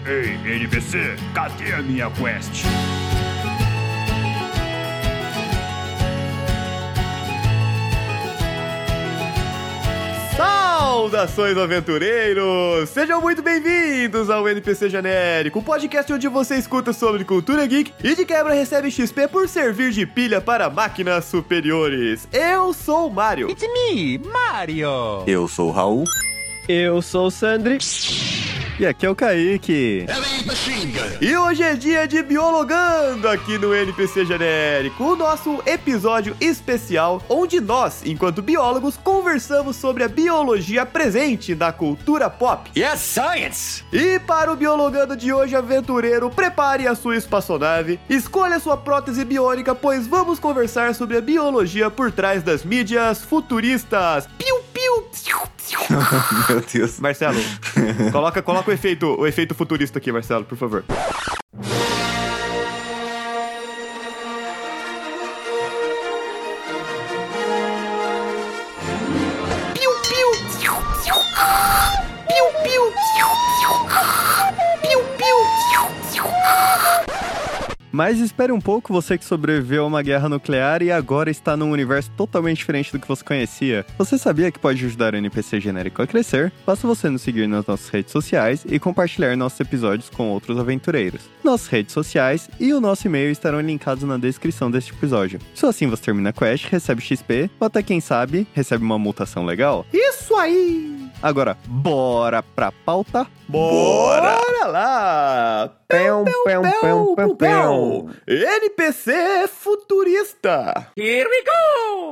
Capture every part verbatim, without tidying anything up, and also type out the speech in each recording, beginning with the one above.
Ei, N P C, cadê a minha quest? Saudações, aventureiros! Sejam muito bem-vindos ao N P C Genérico, um podcast onde você escuta sobre cultura geek e de quebra recebe X P por servir de pilha para máquinas superiores. Eu sou o Mario. It's me, Mario! Eu sou o Raul. Eu sou o Sandri. E aqui é o Kaique. E hoje é dia de Biologando aqui no N P C Genérico, o nosso episódio especial onde nós, enquanto biólogos, conversamos sobre a biologia presente na cultura pop. Yes, science! E para o Biologando de hoje, aventureiro, prepare a sua espaçonave, escolha sua prótese biônica, pois vamos conversar sobre a biologia por trás das mídias futuristas. Piu, piu, Meu Deus. Marcelo, coloca, coloca o efeito, o efeito futurista aqui, Marcelo, por favor. Piu, piu. Piu, piu. Piu, piu. Mas espere um pouco, você que sobreviveu a uma guerra nuclear e agora está num universo totalmente diferente do que você conhecia. Você sabia que pode ajudar o N P C Genérico a crescer? Basta você nos seguir nas nossas redes sociais e compartilhar nossos episódios com outros aventureiros. Nossas redes sociais e o nosso e-mail estarão linkados na descrição deste episódio. Só assim você termina a quest, recebe X P, ou até quem sabe, recebe uma mutação legal. Isso aí! Agora, bora pra pauta? Bora, Bora lá! Pão, pão, pão, pão, pão. N P C futurista! Here we go!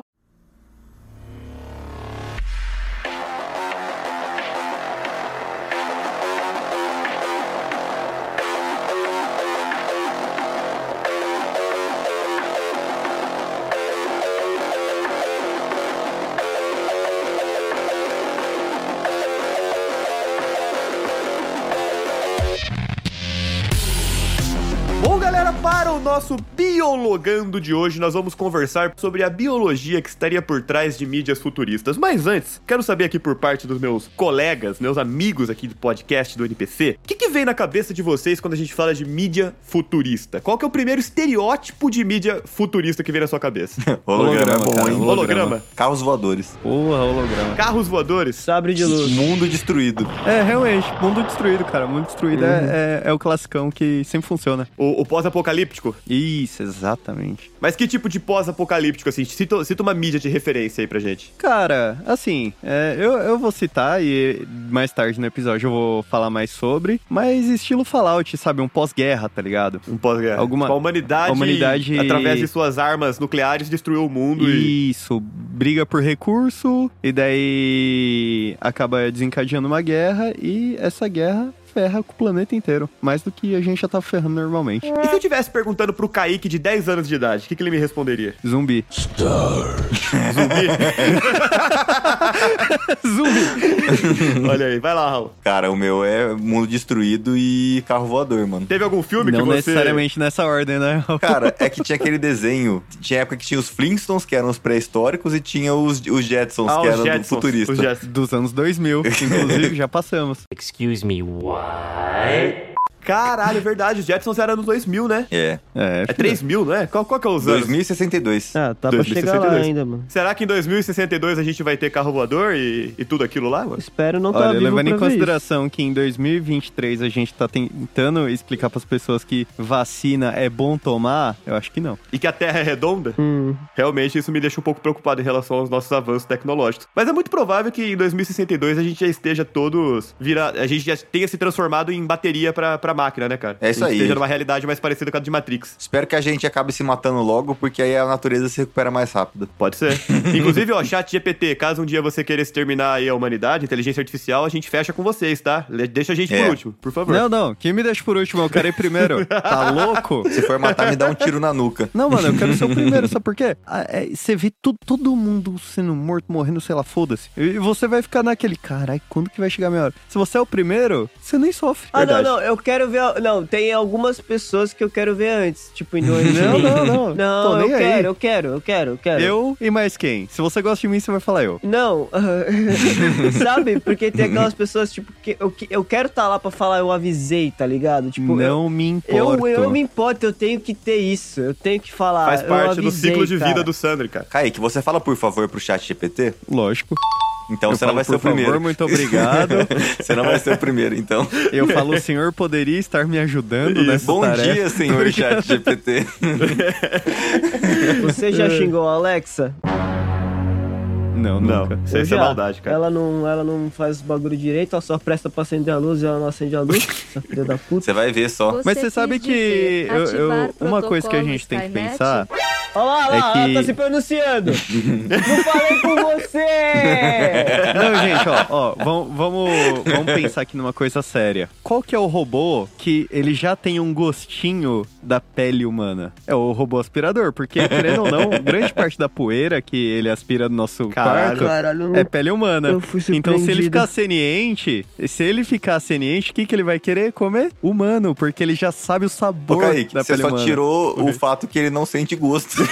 Bom, galera, para o nosso Biologando de hoje, nós vamos conversar sobre a biologia que estaria por trás de mídias futuristas. Mas antes, quero saber aqui por parte dos meus colegas, meus amigos aqui do podcast do N P C, o que, que vem na cabeça de vocês quando a gente fala de mídia futurista? Qual que é o primeiro estereótipo de mídia futurista que vem na sua cabeça? Holograma, é bom, cara, hein? Holograma? Carros voadores. Porra, holograma. Carros voadores? Sabre de luz. Mundo destruído. É, realmente, mundo destruído, cara. Mundo destruído uhum. é, é, é o classicão que sempre funciona. O, o pós-apocalíptico? Isso, exatamente. Mas que tipo de pós-apocalíptico, assim? Cita, cita uma mídia de referência aí pra gente. Cara, assim, é, eu, eu vou citar e mais tarde no episódio eu vou falar mais sobre, mas estilo Fallout, sabe? Um pós-guerra, tá ligado? Um pós-guerra. Alguma... Tipo, a humanidade, a humanidade, através de suas armas nucleares, destruiu o mundo e... Isso, briga por recurso, e daí acaba desencadeando uma guerra, e essa guerra ferra com o planeta inteiro, mais do que a gente já tá ferrando normalmente. E se eu tivesse perguntando pro Kaique de dez anos de idade, o que, que ele me responderia? Zumbi. Star. Zumbi? Zumbi. Olha aí, vai lá, Raul. Cara, o meu é mundo destruído e carro voador, mano. Teve algum filme Não que você... necessariamente nessa ordem, né? Cara, é que tinha aquele desenho, tinha época que tinha os Flintstones, que eram os pré-históricos, e tinha os, os Jetsons, ah, que os eram Jetsons, do futurista. Os Jetsons. Dos anos dois mil, que inclusive já passamos. Excuse me, what? Caralho, é verdade, os Jetsons eram nos dois mil, né? É. É, É três mil, não é? Qual, qual que é os anos? dois mil e sessenta e dois. Ah, tá dois mil e pra chegar sessenta e lá dois. ainda, mano. Será que em dois mil e sessenta e dois a gente vai ter carro voador e, e tudo aquilo lá, mano? Espero não tá Olha, vivo levando em pra ver consideração que em dois mil e vinte e três a gente tá tentando explicar pras pessoas que vacina é bom tomar, eu acho que não. E que a Terra é redonda? isso. Hum. Realmente isso me deixa um pouco preocupado em relação aos nossos avanços tecnológicos. Mas é muito provável que em dois mil e sessenta e dois a gente já esteja todos vira... a gente já tenha se transformado em bateria pra, pra máquina, né, cara? É isso a gente aí. esteja numa realidade mais parecida com a de Matrix. Espero que a gente acabe se matando logo, porque aí a natureza se recupera mais rápido. Pode ser. Inclusive, ó, chat G P T, caso um dia você queira exterminar aí a humanidade, inteligência artificial, a gente fecha com vocês, tá? Deixa a gente É. por último, por favor. Não, não, quem me deixa por último? Eu quero ir primeiro. Tá louco? Se for matar, me dá um tiro na nuca. Não, mano, eu quero ser o primeiro, sabe por quê? Ah, é, você vê tu, todo mundo sendo morto, morrendo, sei lá, foda-se. E você vai ficar naquele, carai, quando que vai chegar a minha hora? Se você é o primeiro, você nem sofre. Ah, Verdade. não, não, eu quero quero ver... Não, tem algumas pessoas que eu quero ver antes, tipo, indo antes de Não, mim. não, não. Não, Tô eu nem aí. quero, eu quero, eu quero, eu quero. Eu e mais quem? Se você gosta de mim, você vai falar eu. Não, sabe? Porque tem aquelas pessoas, tipo, que eu, que- eu quero estar lá pra falar, eu avisei, tá ligado? Tipo, Não eu, me eu, importo. eu não me importo, eu tenho que ter isso, eu tenho que falar. Faz eu parte do avisei, ciclo de vida cara. do Sandri, cara. Kaique, você fala por favor pro chat G P T? Lógico. Então Eu você não falo, vai ser por o primeiro. favor, muito obrigado. Você não vai ser o primeiro, então. Eu falo, o senhor poderia estar me ajudando nessa Bom tarefa. dia, senhor chat G P T. Você já xingou a Alexa? Não, Não, nunca. isso, isso é Eu já. maldade, cara. Ela não, ela não faz o bagulho direito, ela só presta pra acender a luz e ela não acende a luz. Essa filha da puta. Você vai ver só. Mas você sabe que eu- eu- uma coisa que a gente tem que pensar Olha lá, olha lá, É que- ela tá se pronunciando. Não falei com você! Não, gente, ó, ó vamos, vamos, vamos pensar aqui numa coisa séria. Qual que é o robô que ele já tem um gostinho da pele humana? É o robô aspirador, porque, querendo ou não, grande parte da poeira que ele aspira no nosso Caralho. quarto Caralho, não... é pele humana. Eu fui Então, se ele surpreendido. ficar seniente, se ele ficar seniente, o que, que ele vai querer comer? Humano, porque ele já sabe o Ô, sabor Kaique, da você pele só humana. tirou o fato que ele não sente gosto.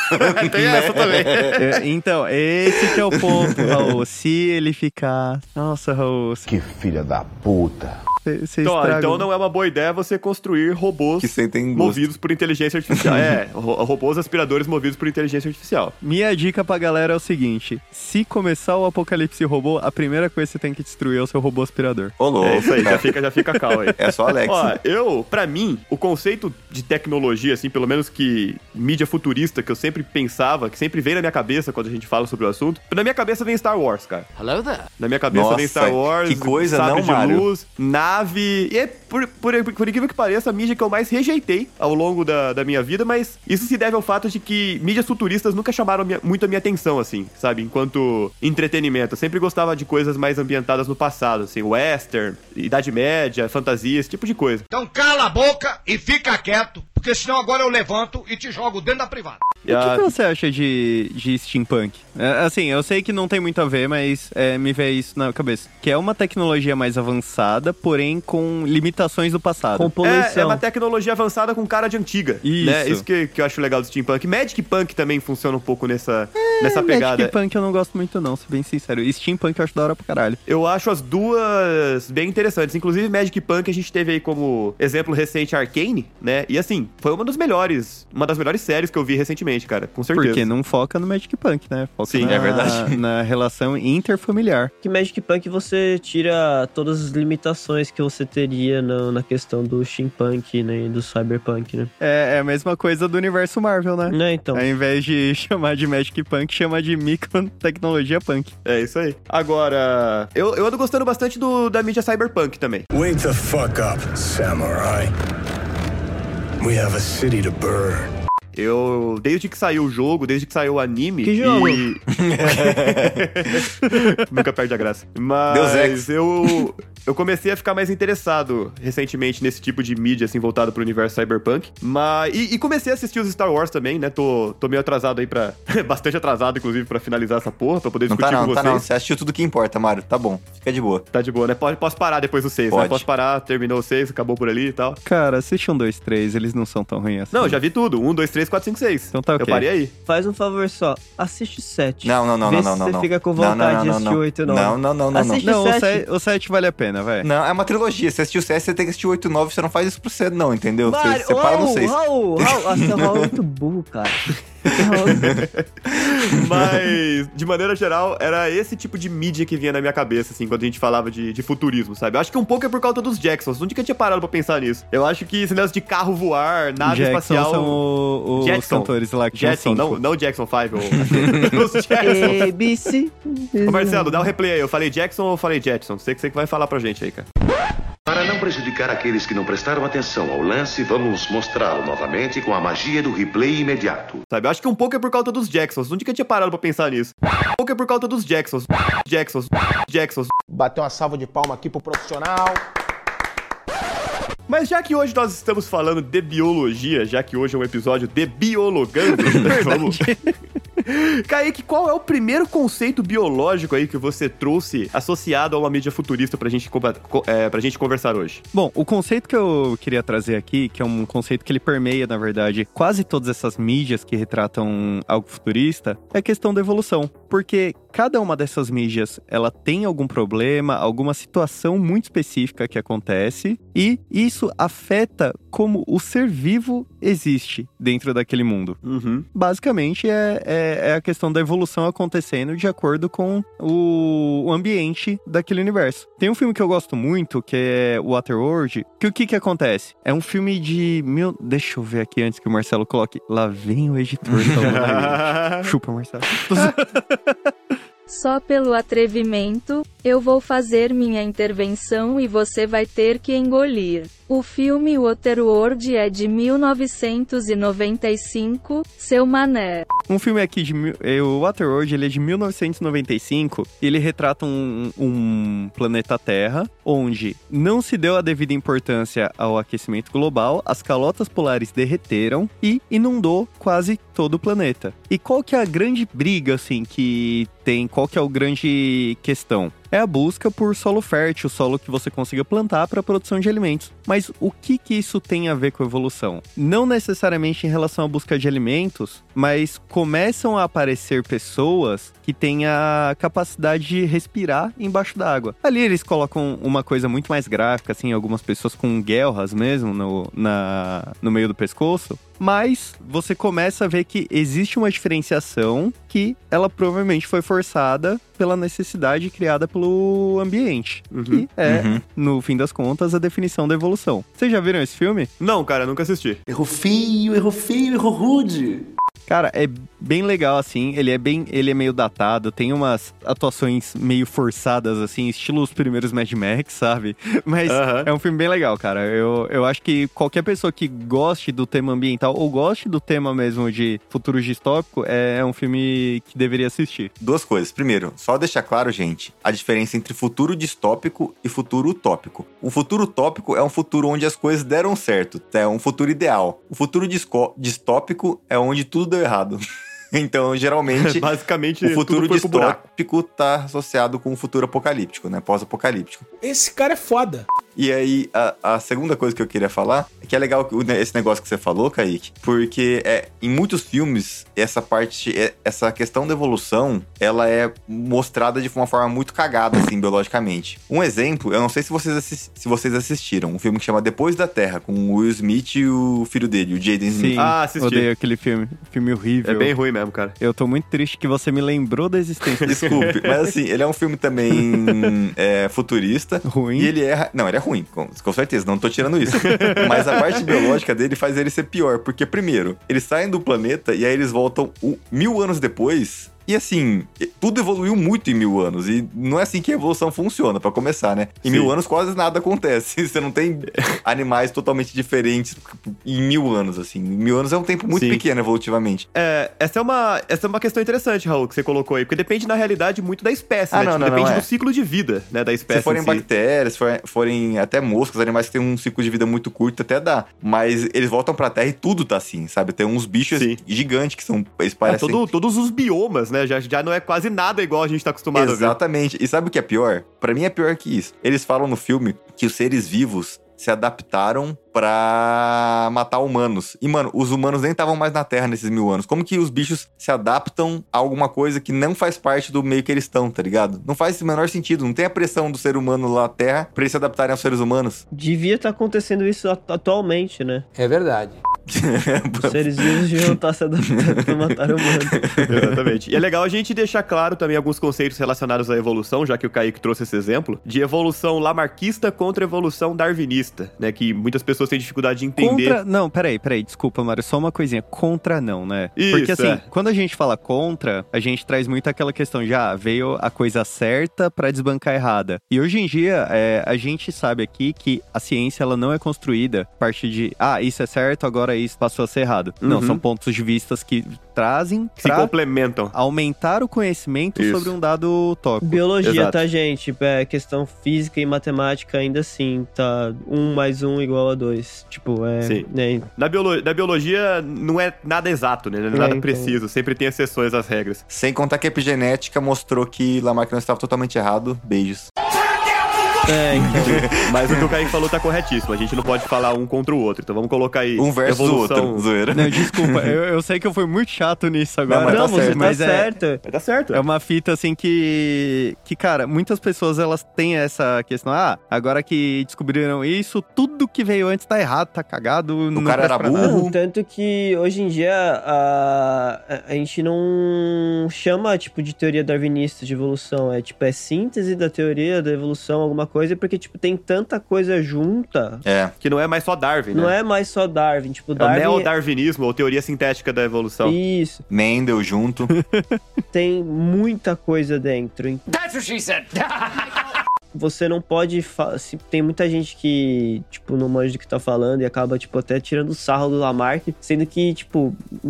Tem essa também. É, então, esse que é o ponto, Raul. Se ele ficar... Nossa, Raul, Que filha da puta. você Então, ó, estraga... então não é uma boa ideia você construir robôs Que sentem gosto. movidos por inteligência artificial. É, ro- robôs aspiradores movidos por inteligência artificial. Minha dica pra galera é o seguinte: se começar o apocalipse robô, a primeira coisa que você tem que destruir é o seu robô aspirador. Ô, louco. É isso aí, já fica, já fica calmo aí. É só Alex. Ó, eu, pra mim, o conceito de tecnologia, assim, pelo menos que mídia futurista, que eu sempre pensava, que sempre vem na minha cabeça quando a gente fala sobre o assunto, na minha cabeça vem Star Wars, cara. Hello there. Na minha cabeça Nossa, vem Star Wars, que coisa, sabre não, de Mário? luz, nave. E é, por, por, por incrível que pareça, a mídia que eu mais rejeitei ao longo da, da minha vida, mas isso se deve ao fato de que mídias futuristas nunca chamaram minha- muito a minha atenção, assim, sabe? Enquanto entretenimento. Eu sempre gostava de coisas mais ambientadas no passado, assim, western, Idade Média, fantasia, esse tipo de coisa. Então cala a boca e fica quieto, porque senão agora eu levanto e te jogo dentro da privada. E o que, que você acha de, de steampunk? É, assim, eu sei que não tem muito a ver, mas é, me veio isso na cabeça. Que é uma tecnologia mais avançada, porém com limitações do passado. Com poluição. É, é uma tecnologia avançada com cara de antiga. Isso. Né? Isso que, que eu acho legal do steampunk. Magic Punk também funciona um pouco nessa, nessa É, pegada. Magic Punk eu não gosto muito não, ser bem sincero. E steampunk eu acho da hora pra caralho. Eu acho as duas bem interessantes. Inclusive, Magic Punk a gente teve aí como exemplo recente Arcane, né? E assim, foi uma das melhores, uma das melhores séries que eu vi recentemente, cara. Com certeza. Porque não foca no Magic Punk, né? Foca Sim, na, é verdade. na relação interfamiliar. Que Magic Punk você tira todas as limitações que você teria na, na questão do steampunk, né, e do cyberpunk, né? É, é a mesma coisa do universo Marvel, né? Né, então. Ao invés de chamar de Magic Punk, chama de microtecnologia punk. É isso aí. Agora, eu, eu ando gostando bastante do, da mídia cyberpunk também. Wake the fuck up, samurai. We have a city to burn. Eu, desde que saiu o jogo, desde que saiu o anime... Que jogo? E... Nunca perde a graça. Mas Deus Ex. eu, eu comecei a ficar mais interessado recentemente nesse tipo de mídia, assim, voltado pro universo cyberpunk. Mas, e, e comecei a assistir os Star Wars também, né? Tô, tô meio atrasado aí pra... Bastante atrasado, inclusive, pra finalizar essa porra, pra poder Não discutir tá não, com tá vocês. não. Você assistiu tudo que importa, Mário. Tá bom. Fica de boa. Tá de boa, né? Pode, posso parar depois do seis, né? Pode. Posso parar, terminou o seis, acabou por ali e tal. Cara, assiste um, dois, três, eles não são tão ruins assim. Não, já vi tudo. Um, dois, três, quatro, cinco, seis. Então tá ok. Eu parei aí. Faz um favor só, assiste sete. Não, não, não, Vê não, não, se não. você não. fica com Não, não, vontade não, de não, assistir não. oito e nove. Não, não, não, não, não. Assiste Não, o sete. sete, o sete vale a pena, vai. Não, é uma trilogia. Se assistiu o seis, você tem que assistir o oito e nove. Você não faz isso pro cedo, não, entendeu? Você, Mário, você para no Raul, seis. Raul, Raul. Nossa, o Raul é muito burro, cara. Mas, de maneira geral, era esse tipo de mídia que vinha na minha cabeça, assim, quando a gente falava de, de futurismo, sabe? Eu acho que um pouco é por causa dos Jacksons. Nunca tinha parado pra pensar nisso. Eu acho que esse negócio de carro voar, nave Jackson espacial... são o- os Jackson. cantores lá que tinham Jetson, cinco. não, não Jackson cinco. Ou... os Jacksons. A, B, C. Ô, Marcelo, dá um replay aí. Eu falei Jackson ou eu falei Jetson? Você que você que vai falar pra gente aí, cara. Para não prejudicar aqueles que não prestaram atenção ao lance, vamos mostrá-lo novamente com a magia do replay imediato. Sabe? Eu acho que um pouco é por causa dos Jacksons. Nunca tinha parado pra pensar nisso. Um pouco é por causa dos Jacksons. Jacksons. Jacksons. Bater uma salva de palma aqui pro profissional. Mas já que hoje nós estamos falando de biologia, já que hoje é um episódio de biologando, vamos, Kaique, qual é o primeiro conceito biológico aí que você trouxe associado a uma mídia futurista pra gente, é, pra gente conversar hoje? Bom, o conceito que eu queria trazer aqui, que é um conceito que ele permeia, na verdade, quase todas essas mídias que retratam algo futurista, é a questão da evolução. Porque cada uma dessas mídias, ela tem algum problema, alguma situação muito específica que acontece, e isso afeta como o ser vivo existe dentro daquele mundo. Uhum. Basicamente, é, é, é a questão da evolução acontecendo de acordo com o, o ambiente daquele universo. Tem um filme que eu gosto muito, que é Waterworld, que o que que acontece? É um filme de mil... Deixa eu ver aqui antes que o Marcelo coloque. Lá vem o editor. Tá Chupa, Marcelo. Só pelo atrevimento, eu vou fazer minha intervenção e você vai ter que engolir. O filme Waterworld é de mil novecentos e noventa e cinco, seu mané. Um filme aqui de... O Waterworld, ele é de mil novecentos e noventa e cinco, e ele retrata um, um planeta Terra, onde não se deu a devida importância ao aquecimento global, as calotas polares derreteram e inundou quase todo o planeta. E qual que é a grande briga, assim, que tem? Qual que é a grande questão? É a busca por solo fértil, solo que você consiga plantar para a produção de alimentos. Mas o que que isso tem a ver com a evolução? Não necessariamente em relação à busca de alimentos, mas começam a aparecer pessoas que têm a capacidade de respirar embaixo d'água. Ali eles colocam uma coisa muito mais gráfica, assim, algumas pessoas com guelras mesmo no, na, no meio do pescoço. Mas você começa a ver que existe uma diferenciação que ela provavelmente foi forçada pela necessidade criada pelo ambiente. Uhum. Que é, uhum. no fim das contas, a definição da evolução. Vocês já viram esse filme? Não, cara, nunca assisti. Errou feio, errou feio, errou rude. Cara, é bem legal, assim, ele é bem, ele é meio datado, tem umas atuações meio forçadas, assim, estilo os primeiros Mad Max, sabe? Mas uhum. é um filme bem legal, cara. Eu, eu acho que qualquer pessoa que goste do tema ambiental, ou goste do tema mesmo de futuro distópico, é um filme que deveria assistir. Duas coisas. Primeiro, só deixar claro, gente, a diferença entre futuro distópico e futuro utópico. O futuro utópico é um futuro onde as coisas deram certo, é um futuro ideal. O futuro distópico é onde tudo deu errado. Então, geralmente, basicamente, o futuro distópico tá associado com o futuro apocalíptico, né? Pós-apocalíptico. Esse cara é foda. E aí, a, a segunda coisa que eu queria falar é que é legal esse negócio que você falou, Kaique, porque é, em muitos filmes, essa parte, essa questão da evolução, ela é mostrada de uma forma muito cagada, assim, biologicamente. Um exemplo, eu não sei se vocês, assist, se vocês assistiram, um filme que chama Depois da Terra, com o Will Smith e o filho dele, o Jaden Smith. Sim, ah, assisti. Odeio aquele filme. Filme horrível. É bem ruim mesmo, cara. Eu tô muito triste que você me lembrou da existência. Desculpe, mas assim, ele é um filme também é, futurista. Ruim? E ele é... Não, ele é ruim, com, com certeza, não tô tirando isso. Mas a parte biológica dele faz ele ser pior, porque primeiro, eles saem do planeta e aí eles voltam um, mil anos depois... E assim, tudo evoluiu muito em mil anos. E não é assim que a evolução funciona, pra começar, né? Em Sim. mil anos quase nada acontece. Você não tem animais totalmente diferentes em mil anos, assim. Mil anos é um tempo muito Sim. pequeno, evolutivamente. É, essa é, uma, essa é uma questão interessante, Raul, que você colocou aí. Porque depende, na realidade, muito da espécie, ah, né? Não, tipo, não, depende não, é. do ciclo de vida, né? Da espécie. Se forem si. bactérias, se forem, forem até moscas, animais que têm um ciclo de vida muito curto, até dá. Mas eles voltam pra Terra e tudo tá assim, sabe? Tem uns bichos Sim. gigantes que são... Eles parecem... É, todo, todos os biomas, né? Já, já não é quase nada igual a gente tá acostumado Exatamente. a ver. E sabe o que é pior? Pra mim é pior que isso. Eles falam no filme que os seres vivos se adaptaram pra matar humanos. E, mano, os humanos nem estavam mais na Terra nesses mil anos. Como que os bichos se adaptam a alguma coisa que não faz parte do meio que eles estão, tá ligado? Não faz o menor sentido. Não tem a pressão do ser humano lá na Terra pra eles se adaptarem aos seres humanos. Devia estar acontecendo isso atualmente, né? É verdade. Os seres vivos deviam estar se adaptando pra matar o humano. Exatamente. E é legal a gente deixar claro também alguns conceitos relacionados à evolução, já que o Kaique trouxe esse exemplo, de evolução lamarquista contra evolução darwinista, né? Que muitas pessoas têm dificuldade de entender. Contra... Não, peraí, peraí, desculpa, Mário, só uma coisinha. Contra não, né? Isso, Porque assim, é. quando a gente fala contra, a gente traz muito aquela questão de, ah, veio a coisa certa pra desbancar a errada. E hoje em dia, é, a gente sabe aqui que a ciência, ela não é construída a partir de, ah, isso é certo, agora isso passou a ser errado. Uhum. Não, são pontos de vista que trazem que se complementam, aumentar o conhecimento isso. sobre um dado tópico. Biologia, Exato. tá, gente? É, questão física e matemática ainda assim, tá? Um mais um igual a dois. Tipo, é... Sim. é... Na, biolo... Na biologia não é nada exato, né? Não é nada é, então... preciso. Sempre tem exceções às regras. Sem contar que a epigenética mostrou que Lamarck não estava totalmente errado. Beijos. É, então. Mas o que o Kaique falou tá corretíssimo. A gente não pode falar um contra o outro. Então vamos colocar aí um versus evolução... o outro, zoeira. Não, desculpa. eu, eu sei que eu fui muito chato nisso agora. Não, mas, não, tá, certo. mas tá é, certo. Mas tá certo. É uma fita, assim, que... Que, cara, muitas pessoas, elas têm essa questão. Ah, agora que descobriram isso, tudo que veio antes tá errado, tá cagado. O cara era burro. Não, tanto que, hoje em dia, a, a gente não chama, tipo, de teoria darwinista de evolução. É, tipo, é síntese da teoria da evolução, alguma coisa, porque, tipo, tem tanta coisa junta. É. Que não é mais só Darwin, né? Não é mais só Darwin. Tipo, é Darwin... o neo-darwinismo, ou teoria sintética da evolução. Isso. Mendel junto. Tem muita coisa dentro. That's what she said. Você não pode... Fa- se tem muita gente que, tipo, não manja do que tá falando e acaba, tipo, até tirando sarro do Lamarck, sendo que, tipo, um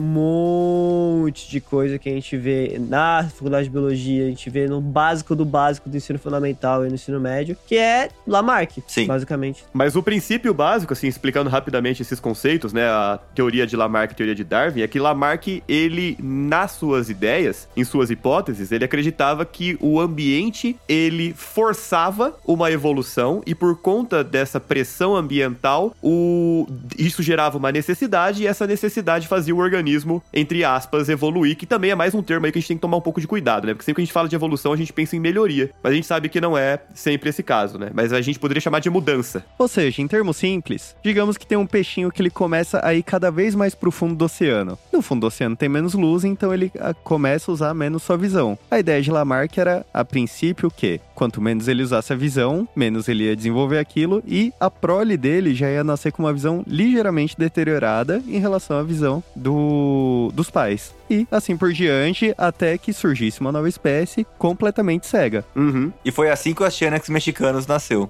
monte de coisa que a gente vê na faculdade de biologia, a gente vê no básico do básico do ensino fundamental e no ensino médio, que é Lamarck, Sim. basicamente. Mas o princípio básico, assim, explicando rapidamente esses conceitos, né, a teoria de Lamarck e a teoria de Darwin, é que Lamarck, ele, nas suas ideias, em suas hipóteses, ele acreditava que o ambiente, ele forçava uma evolução e por conta dessa pressão ambiental, o... isso gerava uma necessidade e essa necessidade fazia o organismo, entre aspas, evoluir, que também é mais um termo aí que a gente tem que tomar um pouco de cuidado, né? Porque sempre que a gente fala de evolução, a gente pensa em melhoria, mas a gente sabe que não é sempre esse caso, né? Mas a gente poderia chamar de mudança. Ou seja, em termos simples, digamos que tem um peixinho que ele começa a ir cada vez mais pro fundo do oceano. No fundo do oceano tem menos luz, então ele a, começa a usar menos sua visão. A ideia de Lamarck era, a princípio, o quê? Quanto menos ele usasse a visão, menos ele ia desenvolver aquilo e a prole dele já ia nascer com uma visão ligeiramente deteriorada em relação à visão do, dos pais. E assim por diante, até que surgisse uma nova espécie completamente cega. Uhum. E foi assim que o Xanax mexicanos nasceu.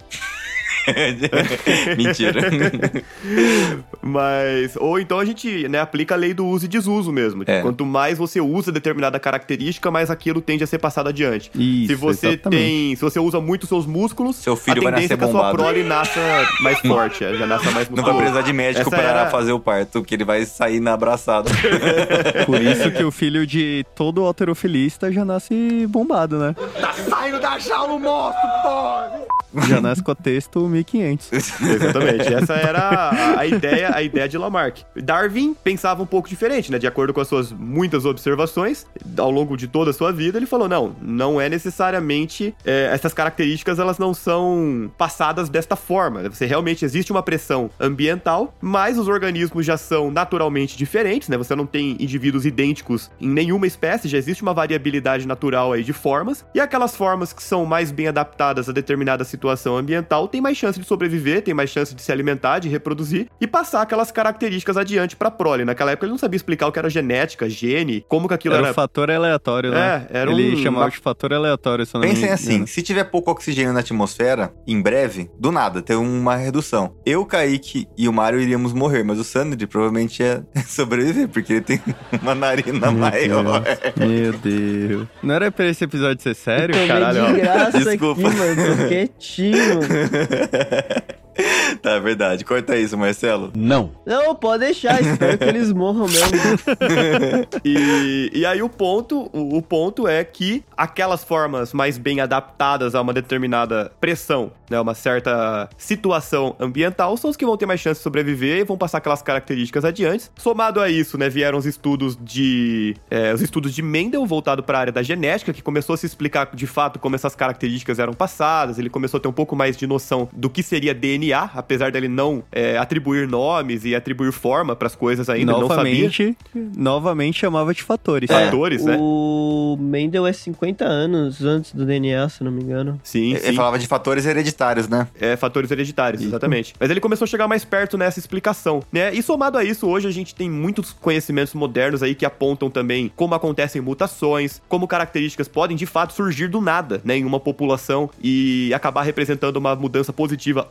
Mentira. Mas, ou então a gente, né, aplica a lei do uso e desuso mesmo. Tipo, é. Quanto mais você usa determinada característica, mais aquilo tende a ser passado adiante. Isso, se você exatamente. tem, se você usa muito seus músculos, seu filho a vai tendência é nascer que a sua bombado. prole nasça mais forte, é, já nasça mais musculoso. Não vai precisar de médico Essa pra era... fazer o parto, porque ele vai sair na abraçada. Por isso que o filho de todo alterofilista já nasce bombado, né? Tá saindo da jaula o monstro, pô! Já nasce com a texto mil e quinhentos. Exatamente, essa era a, a ideia a ideia de Lamarck. Darwin pensava um pouco diferente, né? De acordo com as suas muitas observações, ao longo de toda a sua vida, ele falou, não, não é necessariamente, é, essas características, elas não são passadas desta forma. Você realmente, existe uma pressão ambiental, mas os organismos já são naturalmente diferentes, né? Você não tem indivíduos idênticos em nenhuma espécie, já existe uma variabilidade natural aí de formas, e aquelas formas que são mais bem adaptadas a determinada situação ambiental tem mais chance de sobreviver, tem mais chance de se alimentar, de reproduzir e passar aquelas características adiante pra prole. Naquela época ele não sabia explicar o que era genética, gene, como que aquilo era... Era um fator aleatório, né? É, era ele um... chamava de fator aleatório. Se eu não Pensem me... assim, não. se tiver pouco oxigênio na atmosfera, em breve, do nada, tem uma redução. Eu, Kaique e o Mário iríamos morrer, mas o Sandri provavelmente ia sobreviver, porque ele tem uma narina Meu maior. Deus. Meu Deus. Não era pra esse episódio ser sério? Eu Caralho, de graça Desculpa. aqui, mano. Tô quietinho. Tá, verdade. Corta isso, Marcelo. Não. Não, pode deixar. Espero que eles morram mesmo. E, e aí o ponto, o, o ponto é que aquelas formas mais bem adaptadas a uma determinada pressão, né, uma certa situação ambiental, são os que vão ter mais chance de sobreviver e vão passar aquelas características adiante. Somado a isso, né, vieram os estudos de é, os estudos de Mendel, voltado para a área da genética, que começou a se explicar de fato como essas características eram passadas. Ele começou a ter um pouco mais de noção do que seria D N A, apesar dele não é, atribuir nomes e atribuir forma para as coisas ainda, novamente, não sabia. Novamente chamava de fatores. É, fatores, né? O Mendel é cinquenta anos antes do D N A, se não me engano. Sim, Ele sim. falava de fatores hereditários, né? É, fatores hereditários, exatamente. Mas ele começou a chegar mais perto nessa explicação, né? E somado a isso, hoje a gente tem muitos conhecimentos modernos aí que apontam também como acontecem mutações, como características podem de fato surgir do nada, né, em uma população e acabar representando uma mudança positiva ou negativa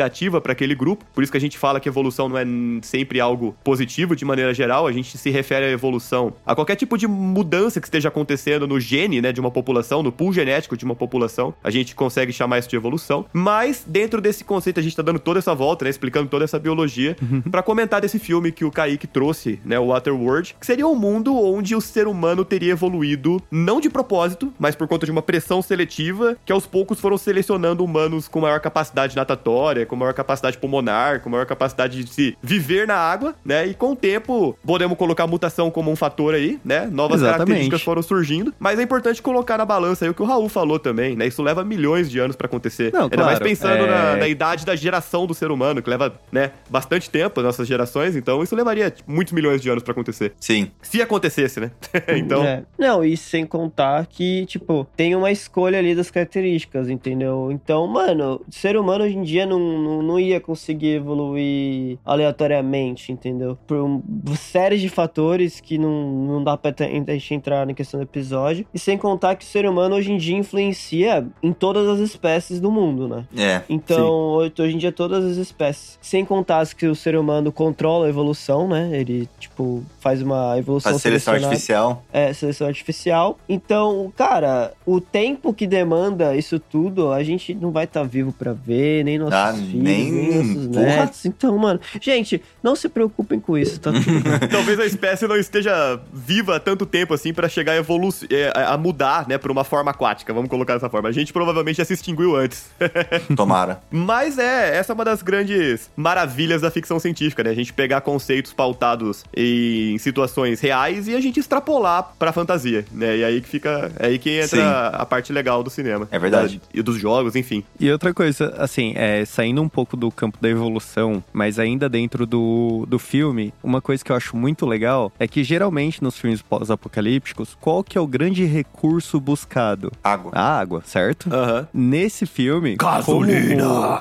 negativa para aquele grupo. Por isso que a gente fala que evolução não é sempre algo positivo de maneira geral. A gente se refere à evolução a qualquer tipo de mudança que esteja acontecendo no gene, né, de uma população, no pool genético de uma população. A gente consegue chamar isso de evolução. Mas dentro desse conceito a gente tá dando toda essa volta, né, explicando toda essa biologia uhum. para comentar desse filme que o Kaique trouxe, né, o Waterworld, que seria um mundo onde o ser humano teria evoluído não de propósito, mas por conta de uma pressão seletiva, que aos poucos foram selecionando humanos com maior capacidade natatória, com maior capacidade pulmonar, com maior capacidade de se viver na água, né? E com o tempo, podemos colocar a mutação como um fator aí, né? Novas Exatamente. características foram surgindo, mas é importante colocar na balança aí o que o Raul falou também, né? Isso leva milhões de anos pra acontecer. Não, Ainda claro, mais pensando é... na, na idade da geração do ser humano, que leva, né, bastante tempo, as nossas gerações, então isso levaria tipo, muitos milhões de anos pra acontecer. Sim. Se acontecesse, né? então... É. Não, e sem contar que, tipo, tem uma escolha ali das características, entendeu? Então, mano, o ser humano hoje em dia não, não, não ia conseguir evoluir aleatoriamente, entendeu? Por um, séries de fatores que não, não dá pra a gente entrar na questão do episódio. E sem contar que o ser humano hoje em dia influencia em todas as espécies do mundo, né? É. Então, hoje, hoje em dia, todas as espécies. Sem contar que o ser humano controla a evolução, né? Ele, tipo, faz uma evolução faz seleção artificial. É, seleção artificial. Então, cara, o tempo que demanda isso tudo, a gente não vai estar tá vivo pra ver, nem nossos ah, filhos, nem, nem nossos netos. Então, mano, gente, não se preocupem com isso, tá? Talvez a espécie não esteja viva há tanto tempo assim pra chegar a, evolu a mudar, né, pra uma forma aquática, vamos colocar dessa forma. A gente provavelmente já se extinguiu antes. Tomara. Mas é, essa é uma das grandes maravilhas da ficção científica, né? A gente pegar conceitos pautados em situações reais e a gente extrapolar pra fantasia, né? E aí que fica, é aí que entra a parte legal do cinema. É verdade. Da, e dos jogos, enfim. E outra coisa, assim, é, saindo um pouco do campo da evolução, mas ainda dentro do, do filme, uma coisa que eu acho muito legal é que geralmente nos filmes pós-apocalípticos, qual que é o grande recurso buscado? Água. A água, certo? Uhum. Nesse filme... Gasolina!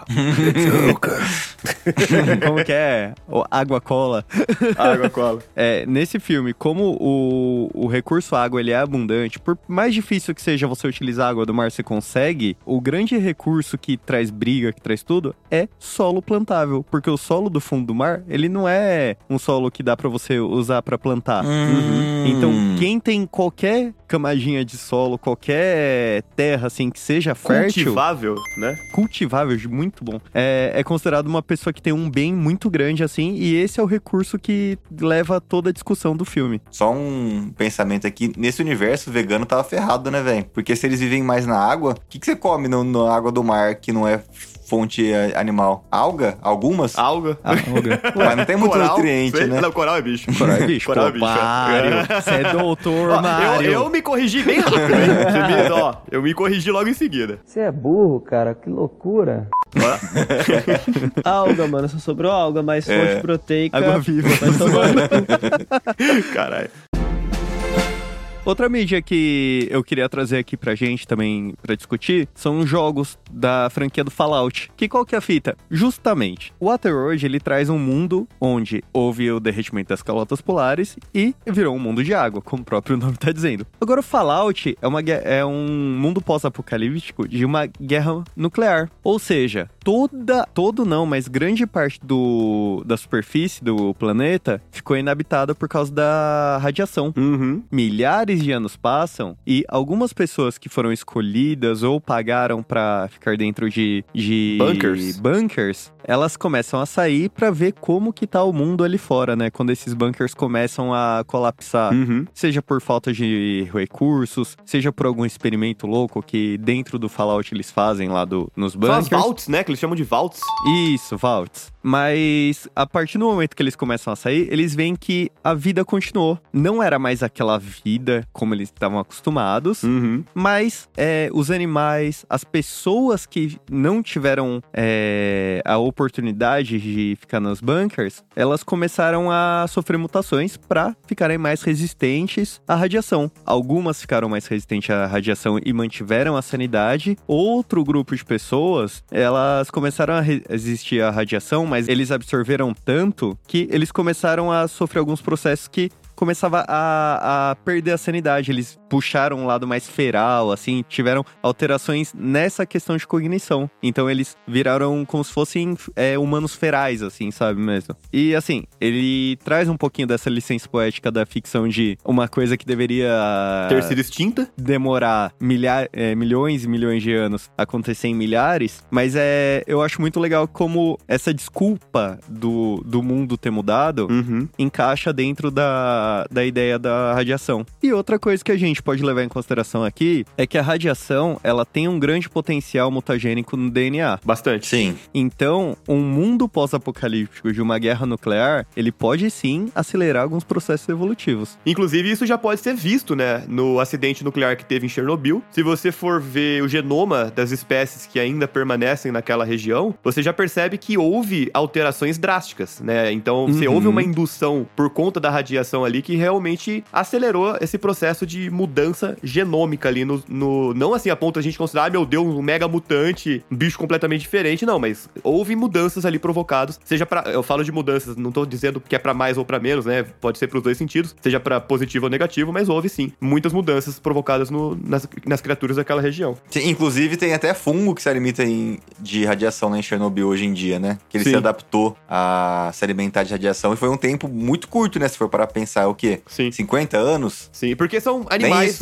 Como que é? O água cola. Água cola. É, nesse filme, como o, o recurso água ele é abundante, por mais difícil que seja você utilizar a água do mar, você consegue, o grande recurso que traz briga, que traz tudo, é solo plantável. Porque o solo do fundo do mar, ele não é um solo que dá pra você usar pra plantar. Hum. Então, quem tem qualquer camadinha de solo, qualquer terra, assim, que seja fértil... Cultivável, né? Cultivável, muito bom. É, é considerado uma pessoa que tem um bem muito grande, assim, e esse é o recurso que leva toda a discussão do filme. Só um pensamento aqui, nesse universo, o vegano tava ferrado, né, velho? Porque se eles vivem mais na água, o que, que você come no, na água do mar que não é fonte animal? Alga? Algumas? Alga. Alga. Mas não tem muito coral, nutriente, sei, né? Não, coral é bicho. Coral é bicho. Coral é bicho. Mário, você é doutor, ó, Mário. Eu, eu me corrigi bem rápido, hein? Ó, eu me corrigi logo em seguida. Você é burro, cara. Que loucura. Alga, mano. Só sobrou alga, mas fonte É. proteica... Água viva. Vai sobrando. Caralho. Outra mídia que eu queria trazer aqui pra gente também pra discutir são os jogos da franquia do Fallout. Que qual que é a fita? Justamente, o Waterworld, ele traz um mundo onde houve o derretimento das calotas polares e virou um mundo de água, como o próprio nome tá dizendo. Agora, o Fallout é, uma, é um mundo pós-apocalíptico de uma guerra nuclear. Ou seja, toda, todo não, mas grande parte do, da superfície do planeta ficou inabitada por causa da radiação. Uhum. Milhares de anos passam e algumas pessoas que foram escolhidas ou pagaram pra ficar dentro de, de Bunkers. bunkers, elas começam a sair pra ver como que tá o mundo ali fora, né? Quando esses bunkers começam a colapsar. Uhum. Seja por falta de recursos, seja por algum experimento louco que dentro do Fallout eles fazem lá do, nos São bunkers. as vaults, né? Que eles chamam de vaults. Isso, vaults. Mas a partir do momento que eles começam a sair, eles veem que a vida continuou. Não era mais aquela vida como eles estavam acostumados, Uhum. mas é, os animais, as pessoas que não tiveram é, a oportunidade de ficar nos bunkers, elas começaram a sofrer mutações para ficarem mais resistentes à radiação. Algumas ficaram mais resistentes à radiação e mantiveram a sanidade. Outro grupo de pessoas, elas começaram a resistir à radiação, mas eles absorveram tanto que eles começaram a sofrer alguns processos que começava a, a perder a sanidade. Eles puxaram um lado mais feral, assim, tiveram alterações nessa questão de cognição. Então eles viraram como se fossem é, humanos ferais, assim, sabe mesmo? E assim, ele traz um pouquinho dessa licença poética da ficção de uma coisa que deveria ter sido extinta, demorar milha- é, milhões e milhões de anos acontecer em milhares, mas é, eu acho muito legal como essa desculpa do, do mundo ter mudado uhum. encaixa dentro da, da ideia da radiação. E outra coisa que a gente pode levar em consideração aqui é que a radiação, ela tem um grande potencial mutagênico no D N A. Bastante. Sim. Então, um mundo pós-apocalíptico de uma guerra nuclear, ele pode sim acelerar alguns processos evolutivos. Inclusive, isso já pode ser visto, né, no acidente nuclear que teve em Chernobyl. Se você for ver o genoma das espécies que ainda permanecem naquela região, você já percebe que houve alterações drásticas, né? Então, você Uhum. houve uma indução por conta da radiação ali que realmente acelerou esse processo de mudança genômica ali no... no não assim, a ponto a gente considerar, ah, meu Deus, um mega mutante, um bicho completamente diferente, não, mas houve mudanças ali provocadas, seja pra... Eu falo de mudanças, não tô dizendo que é pra mais ou pra menos, né? Pode ser pros dois sentidos, seja pra positivo ou negativo, mas houve sim muitas mudanças provocadas no, nas, nas criaturas daquela região. Sim, inclusive tem até fungo que se alimenta em, de radiação né, em Chernobyl hoje em dia, né? Que ele Sim. se adaptou a se alimentar de radiação e foi um tempo muito curto, né? Se for para pensar, o quê? Sim. cinquenta anos? Sim, porque são animais...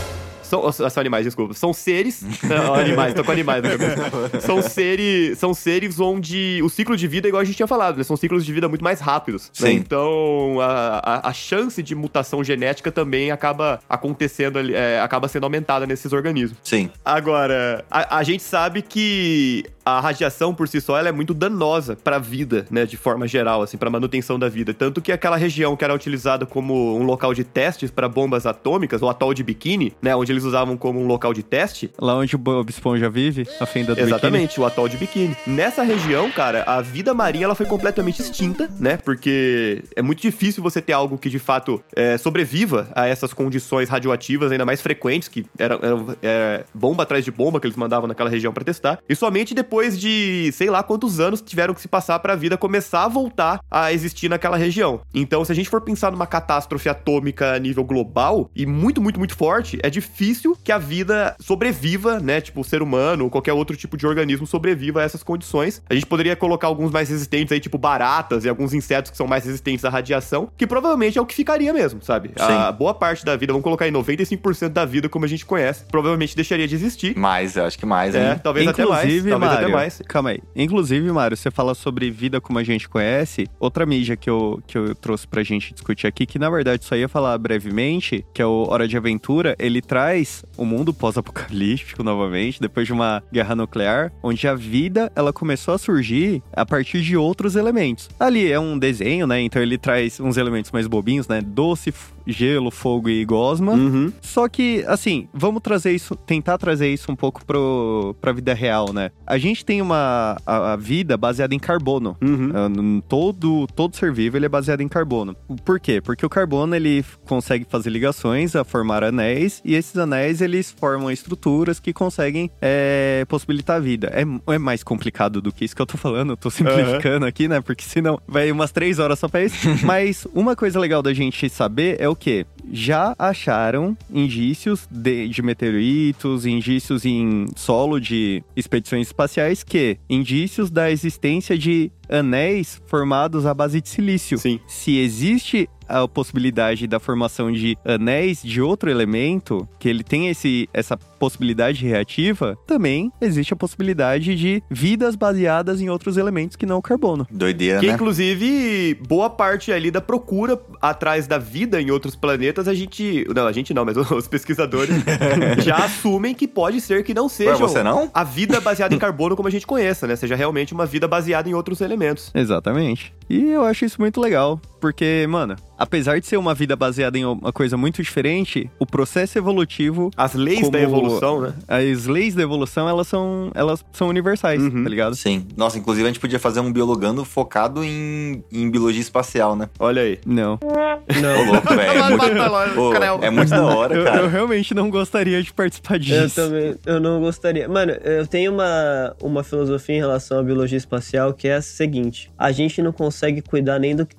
São, são animais, desculpa. São seres... Não, animais, tô com animais na cabeça. São seres, são seres onde o ciclo de vida, igual a gente tinha falado, né? São ciclos de vida muito mais rápidos. Sim. Né? Então, a, a, a chance de mutação genética também acaba acontecendo, é, acaba sendo aumentada nesses organismos. Sim. Agora, a, a gente sabe que a radiação por si só ela é muito danosa para a vida, né, de forma geral, assim, para manutenção da vida. Tanto que aquela região que era utilizada como um local de testes para bombas atômicas, o atol de Bikini, né, onde eles usavam como um local de teste. Lá onde o Bob Esponja vive, a fenda do Exatamente, Bikini. o atol de Bikini. Nessa região, cara, a vida marinha ela foi completamente extinta, né, porque é muito difícil você ter algo que de fato é, sobreviva a essas condições radioativas ainda mais frequentes, que era, era, era bomba atrás de bomba que eles mandavam naquela região para testar. E somente depois de, sei lá quantos anos tiveram que se passar pra vida começar a voltar a existir naquela região. Então, se a gente for pensar numa catástrofe atômica a nível global, e muito, muito, muito forte, é difícil que a vida sobreviva, né? Tipo, o ser humano ou qualquer outro tipo de organismo sobreviva a essas condições. A gente poderia colocar alguns mais resistentes aí, tipo baratas e alguns insetos que são mais resistentes à radiação, que provavelmente é o que ficaria mesmo, sabe? Sim. A boa parte da vida, vamos colocar aí noventa e cinco por cento da vida como a gente conhece, provavelmente deixaria de existir. Mais, eu acho que mais, hein? É, talvez até mais. Inclusive, Talvez Mário, até mais. Calma aí. Inclusive, Mário, você fala sobre vida como a gente conhece. Outra mídia que eu, que eu trouxe pra gente discutir aqui, que na verdade só ia falar brevemente, que é o Hora de Aventura, ele traz o mundo pós-apocalíptico novamente, depois de uma guerra nuclear, onde a vida, ela começou a surgir a partir de outros elementos. Ali é um desenho, né? Então ele traz uns elementos mais bobinhos, né? Doce, gelo, fogo e gosma. Uhum. Só que, assim, vamos trazer isso, tentar trazer isso um pouco pro, pra vida real, né? A gente tem uma a, a vida baseada em carbono. Uhum. Uh, todo, todo ser vivo, ele é baseado em carbono. Por quê? Porque o carbono, ele consegue fazer ligações a formar anéis, e esses anéis, eles formam estruturas que conseguem é, possibilitar a vida. É, é mais complicado do que isso que eu tô falando, eu tô simplificando uhum. aqui, né? Porque senão vai umas três horas só pra isso. Mas uma coisa legal da gente saber é o quê? Já acharam indícios de, de meteoritos, indícios em solo de expedições espaciais, que indícios da existência de anéis formados à base de silício. Sim. Se existe a possibilidade da formação de anéis de outro elemento, que ele tem esse, essa possibilidade reativa, também existe a possibilidade de vidas baseadas em outros elementos que não o carbono. Doideira, que, né? Inclusive, boa parte ali da procura atrás da vida em outros planetas, a gente... Não, a gente não, mas os pesquisadores já assumem que pode ser que não seja você não? a vida baseada em carbono como a gente conheça, né? Seja realmente uma vida baseada em outros elementos. Exatamente. E eu acho isso muito legal, porque, mano, apesar de ser uma vida baseada em uma coisa muito diferente, o processo evolutivo... As leis da evolução, né? As leis da evolução, elas são, elas são universais, uhum. tá ligado? Sim. Nossa, inclusive a gente podia fazer um biologando focado em, em biologia espacial, né? Olha aí. Não. Não. Ô, louco, velho. É, muito... Ô, é muito da hora, cara. Eu, eu realmente não gostaria de participar disso. Eu também, eu não gostaria. Mano, eu tenho uma, uma filosofia em relação à biologia espacial que é a seguinte. A gente não consegue cuidar nem do que tá aqui dentro.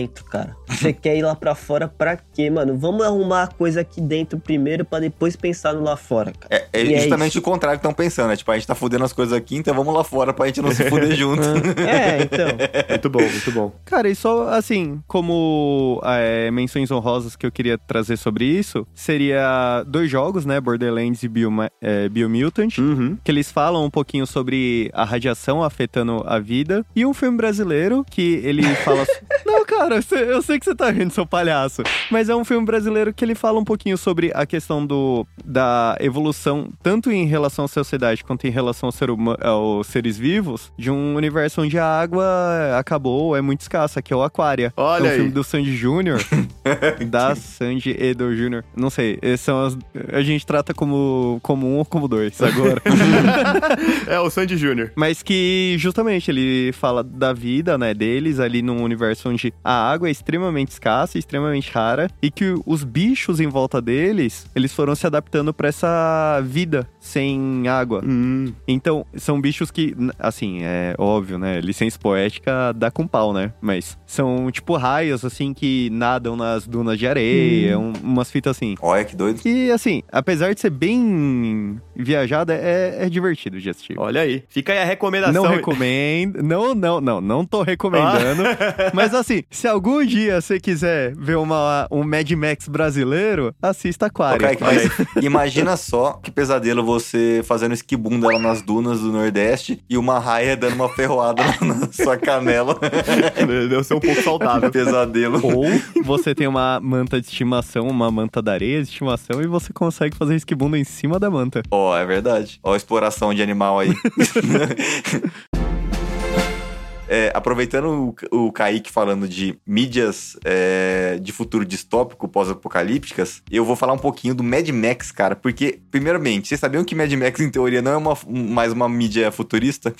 dentro, cara. Você quer ir lá pra fora pra quê, mano? Vamos arrumar a coisa aqui dentro primeiro pra depois pensar no lá fora, cara. É, é E justamente é o contrário que estão pensando, né? Tipo, a gente tá fudendo as coisas aqui, então vamos lá fora pra gente não se fuder junto. É, então. Muito bom, muito bom. Cara, e só, assim, como é, menções honrosas que eu queria trazer sobre isso, seria dois jogos, né? Borderlands e Bio, é, Biomutant, Uhum. que eles falam um pouquinho sobre a radiação afetando a vida. E um filme brasileiro que ele fala... Não, cara, eu sei que você tá rindo, seu palhaço. Mas é um filme brasileiro que ele fala um pouquinho sobre a questão do, da evolução, tanto em relação à sociedade quanto em relação ao ser huma, aos seres vivos, de um universo onde a água acabou, é muito escassa, que é o Aquaria. Olha é um aí. filme do Sandy Júnior da Sandy Edo Júnior Não sei, esses são as, a gente trata como, como um ou como dois agora. É o Sandy Júnior Mas que, justamente, ele fala da vida, né, deles ali num universo onde a água é extremamente escassa, extremamente rara, e que os bichos em volta deles, eles foram se adaptando pra essa vida sem água. Hum. Então, são bichos que, assim, é óbvio, né, licença poética dá com pau, né, mas são, tipo, raios, assim, que nadam nas dunas de areia, Hum. um, umas fitas assim. Olha que doido. E, assim, apesar de ser bem viajada, é, é divertido de assistir. Olha aí. Fica aí a recomendação. Não recomendo. Não, não, não. Não tô recomendando. Ah. Mas assim, se algum dia você quiser ver uma, um Mad Max brasileiro, assista Aquário. Ô, Kaique, mas imagina só que pesadelo você fazendo esquibunda lá nas dunas do Nordeste e uma raia dando uma ferroada na sua canela. Deve ser um pouco saudável. Pesadelo. Ou você tem uma manta de estimação, uma manta da areia de estimação e você consegue fazer esquibunda em cima da manta. Ó, oh, é verdade. Ó, a exploração de animal aí. É, aproveitando o, o Kaique falando de mídias é, de futuro distópico, pós-apocalípticas, eu vou falar um pouquinho do Mad Max, cara, porque, primeiramente, vocês sabiam que Mad Max, em teoria, não é uma, mais uma mídia futurista?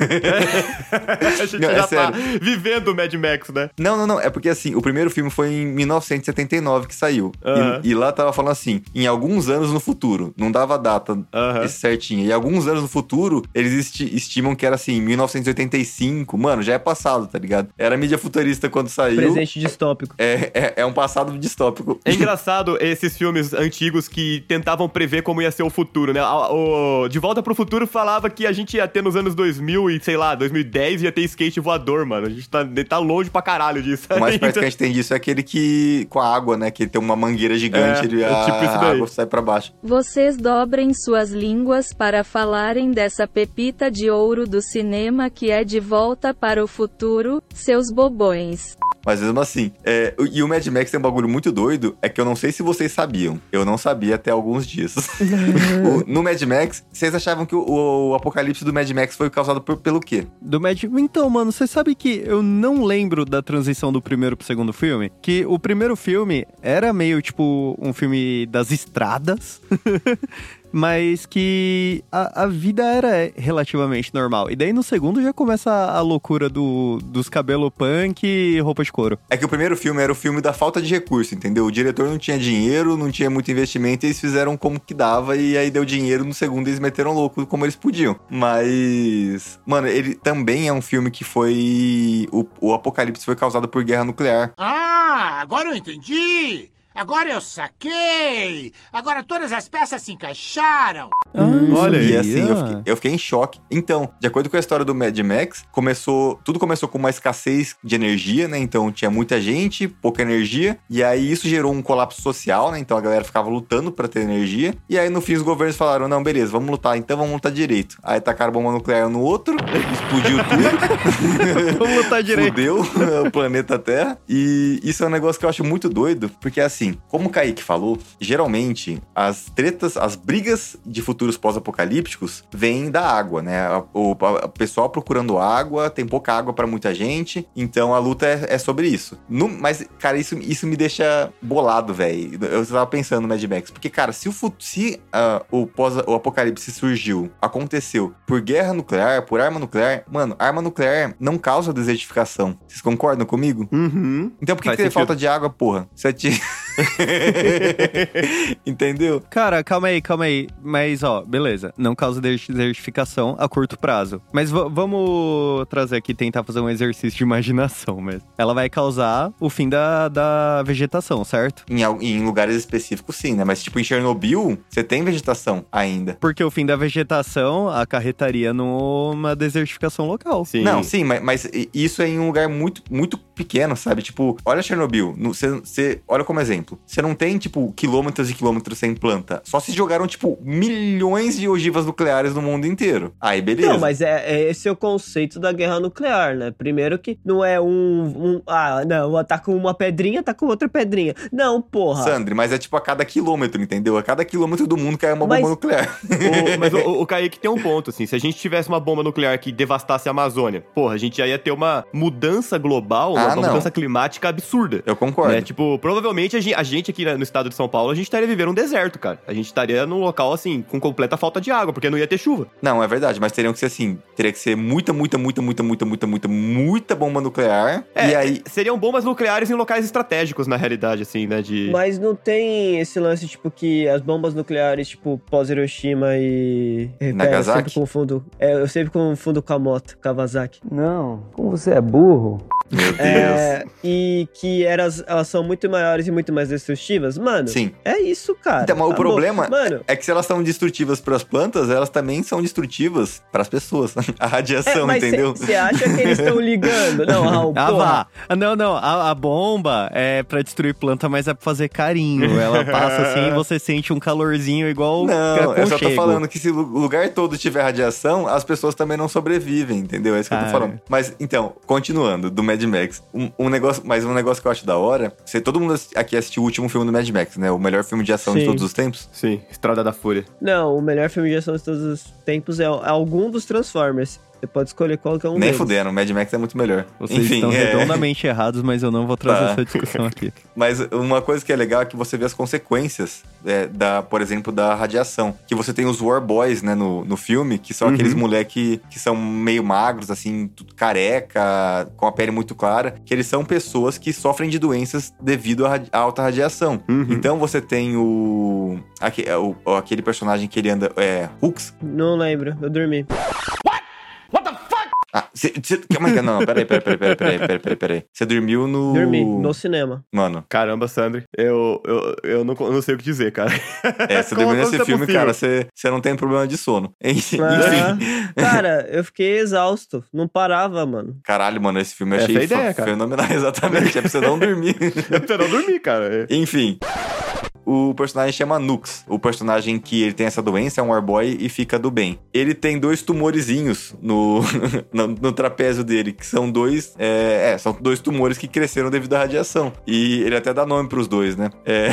A gente não, já é tá sério. vivendo o Mad Max, né? Não, não, não, é porque, assim, o primeiro filme foi em mil novecentos e setenta e nove que saiu, Uhum. e, e lá tava falando assim, em alguns anos no futuro, não dava data Uhum. certinha, e alguns anos no futuro, eles esti- estimam que era, assim, mil novecentos e oitenta e cinco, mano, já é passado, tá ligado? Era mídia futurista quando saiu. Presente distópico. É, é, é um passado distópico. É engraçado esses filmes antigos que tentavam prever como ia ser o futuro, né? O, o De Volta pro Futuro falava que a gente ia ter nos anos dois mil e, sei lá, dois mil e dez ia ter skate voador, mano. A gente tá, tá longe pra caralho disso. O mais ainda. perto que a gente tem disso é aquele que... com a água, né? Que tem uma mangueira gigante É, e é a, tipo isso a daí. água sai pra baixo. Vocês dobrem suas línguas para falarem dessa pepita de ouro do cinema que é De Volta para o Futuro, seus bobões. Mas mesmo assim, é, e o Mad Max tem um bagulho muito doido, é que eu não sei se vocês sabiam. Eu não sabia até alguns dias. o, no Mad Max, vocês achavam que o, o apocalipse do Mad Max foi causado por, pelo quê? Do Mad... Então, mano, você sabe que eu não lembro da transição do primeiro pro segundo filme? Que o primeiro filme era meio, tipo, um filme das estradas... mas que a, a vida era relativamente normal. E daí no segundo já começa a, a loucura do, dos cabelo punk e roupa de couro. É que o primeiro filme era o filme da falta de recurso, entendeu? O diretor não tinha dinheiro, não tinha muito investimento, e eles fizeram como que dava, e aí deu dinheiro. No segundo eles meteram louco como eles podiam. Mas, mano, ele também é um filme que foi... O, o apocalipse foi causado por guerra nuclear. Ah, agora eu entendi! Agora eu saquei! Agora todas as peças se encaixaram! Ah, olha aí. E assim, eu fiquei, eu fiquei em choque. Então, de acordo com a história do Mad Max, começou, tudo começou com uma escassez de energia, né? Então tinha muita gente, pouca energia, e aí isso gerou um colapso social, né? Então a galera ficava lutando pra ter energia, e aí no fim os governos falaram, não, beleza, vamos lutar, então vamos lutar direito. Aí tacaram bomba nuclear no outro, explodiu tudo. Vamos lutar direito. Fudeu o planeta Terra. E isso é um negócio que eu acho muito doido, porque assim, como o Kaique falou, geralmente as tretas, as brigas de futuros pós-apocalípticos vêm da água, né? O, o pessoal procurando água, tem pouca água pra muita gente, então a luta é, é sobre isso. No, mas, cara, isso, isso me deixa bolado, velho. Eu tava pensando no Mad Max, porque, cara, se o, se, uh, o, pós, o apocalipse surgiu, aconteceu por guerra nuclear, por arma nuclear, mano, arma nuclear não causa desertificação. Vocês concordam comigo? Uhum. Então por que, Faz que tem sentido. falta de água, porra? Você te... Entendeu? Cara, calma aí, calma aí. Mas, ó, beleza. Não causa desertificação a curto prazo. Mas v- vamos trazer aqui, tentar fazer um exercício de imaginação mesmo. Ela vai causar o fim da, da vegetação, certo? Em, al- em lugares específicos, sim, né? Mas, tipo, em Chernobyl, você tem vegetação ainda. Porque o fim da vegetação acarretaria numa desertificação local. Sim. Não, sim, mas, mas isso é em um lugar muito, muito pequeno, sabe? Tipo, olha Chernobyl, você olha como exemplo. Você não tem, tipo, quilômetros e quilômetros sem planta. Só se jogaram, tipo, milhões de ogivas nucleares no mundo inteiro. Aí, beleza. Não, mas é, é esse é o conceito da guerra nuclear, né? Primeiro que não é um... um ah, não, tá com uma pedrinha, tá com outra pedrinha. Não, porra. Sandri, mas é tipo a cada quilômetro, entendeu? A cada quilômetro do mundo cai uma Mas- bomba nuclear. O- mas o, o Kaique tem um ponto, assim. Se a gente tivesse uma bomba nuclear que devastasse a Amazônia, porra, a gente já ia ter uma mudança global, uma, Ah, uma não. mudança climática absurda. Eu concordo. Né? Tipo, provavelmente a gente, a gente aqui no estado de São Paulo, a gente estaria vivendo um deserto, cara. A gente estaria num local, assim, com completa falta de água, porque não ia ter chuva. Não, é verdade, mas teriam que ser assim. Teria que ser muita, muita, muita, muita, muita, muita, muita, muita bomba nuclear. É, e aí... seriam bombas nucleares em locais estratégicos, na realidade, assim, né? De... Mas não tem esse lance, tipo, que as bombas nucleares, tipo, pós-Hiroshima e... É, Nagasaki? eu sempre confundo. É, eu sempre confundo com a moto, Kawasaki. Não, como você é burro. Meu Deus. É, e que elas, elas são muito maiores e muito mais destrutivas. Mano, Sim. é isso, cara. Então, mas o Tá bom. problema Mano, é que se elas são destrutivas para as plantas, elas também são destrutivas para as pessoas. A radiação, é, mas entendeu? Você acha que eles estão ligando? Não, Raul, Ah, porra. vá. Ah, Não, não. A, a bomba é pra destruir planta, mas é pra fazer carinho. Ela passa assim e você sente um calorzinho igual Não, eu só tô aconchego. falando que se o lugar todo tiver radiação, as pessoas também não sobrevivem, entendeu? É isso que eu tô Ah, falando. é. Mas, então, continuando, do Mad Max. Um, um negócio, mas um negócio que eu acho da hora, você, todo mundo aqui assistiu o último filme do Mad Max, né? O melhor filme de ação de Sim. todos os tempos. Sim, Estrada da Fúria. Não, o melhor filme de ação de todos os tempos é algum dos Transformers. Você pode escolher qual que é um Nem deles. fudendo, o Mad Max é muito melhor. Vocês Enfim, estão é... redondamente errados, mas eu não vou trazer Tá. essa discussão aqui. Mas uma coisa que é legal é que você vê as consequências, é, da, por exemplo, da radiação. Que você tem os War Boys, né, no, no filme, que são Uhum. aqueles moleque que são meio magros, assim, tudo careca, com a pele muito clara, que eles são pessoas que sofrem de doenças devido à radi- à alta radiação. Uhum. Então você tem o, aque- o... Aquele personagem que ele anda... É... Hux? Não lembro, eu dormi. Ah, cê, cê, calma aí, não, não, peraí, peraí, peraí, peraí, peraí, peraí, peraí, peraí. Você dormiu no... Dormi, no cinema. Mano, Caramba, Sandri, eu, eu, eu não, eu não sei o que dizer, cara. é, você Como dormiu isso nesse é filme, possível? cara, você você não tem problema de sono. Enfim, Ah, cara, eu fiquei exausto. Não parava, mano. caralho, mano, esse filme eu Essa achei é a ideia, fe- cara. fenomenal, exatamente, é pra você não dormir. Eu não dormi, cara. Enfim... O personagem chama Nux. O personagem que ele tem essa doença é um Warboy e fica do bem. Ele tem dois tumorezinhos no, no, no trapézio dele, que são dois... É, é, são dois tumores que cresceram devido à radiação. E ele até dá nome pros dois, né? É,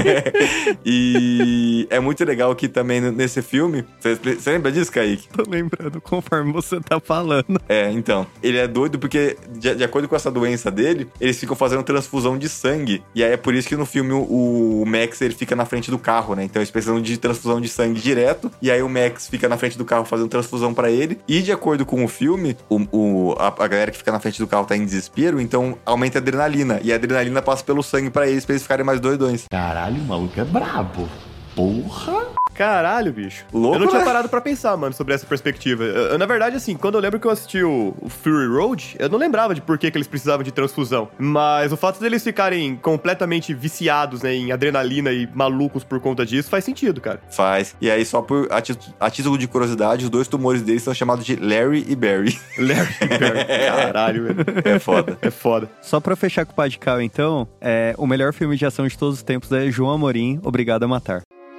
e é muito legal que também nesse filme... Você, você lembra disso, Kaique? Tô lembrando conforme você tá falando. É, então. Ele é doido porque, de, de acordo com essa doença dele, eles ficam fazendo transfusão de sangue. E aí é por isso que no filme o, o Max ele fica na frente do carro, né? Então eles precisam de transfusão de sangue direto. E aí o Max fica na frente do carro fazendo transfusão pra ele. E de acordo com o filme, o, o, a, a galera que fica na frente do carro tá em desespero. Então aumenta a adrenalina. E a adrenalina passa pelo sangue pra eles, pra eles ficarem mais doidões. Caralho, o maluco é brabo. Porra! Caralho, bicho. Louco, eu não tinha né? parado pra pensar, mano, sobre essa perspectiva. Eu, eu, na verdade, assim, quando eu lembro que eu assisti o, o Fury Road, eu não lembrava de por que, que eles precisavam de transfusão. Mas o fato deles ficarem completamente viciados, né, em adrenalina e malucos por conta disso faz sentido, cara. Faz. E aí, só por a, tit- a título de curiosidade, os dois tumores deles são chamados de Larry e Barry. Larry, Barry. Caralho, velho. É foda. É foda. Só pra fechar com o Padical, então, é, o melhor filme de ação de todos os tempos é João Amorim, Obrigado a Matar.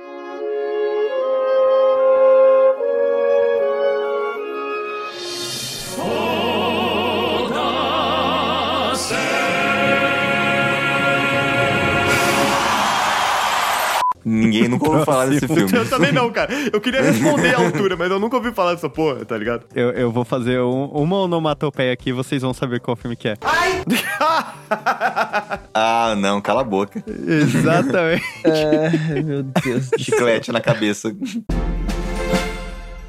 Ninguém nunca ouviu falar desse filme. Eu também não, cara. Eu queria responder à altura, mas eu nunca ouvi falar dessa porra, tá ligado? Eu, eu vou fazer um, uma onomatopeia aqui e vocês vão saber qual filme que é. Ah, não, cala a boca. Exatamente. Ai, meu Deus do céu. Chiclete na cabeça.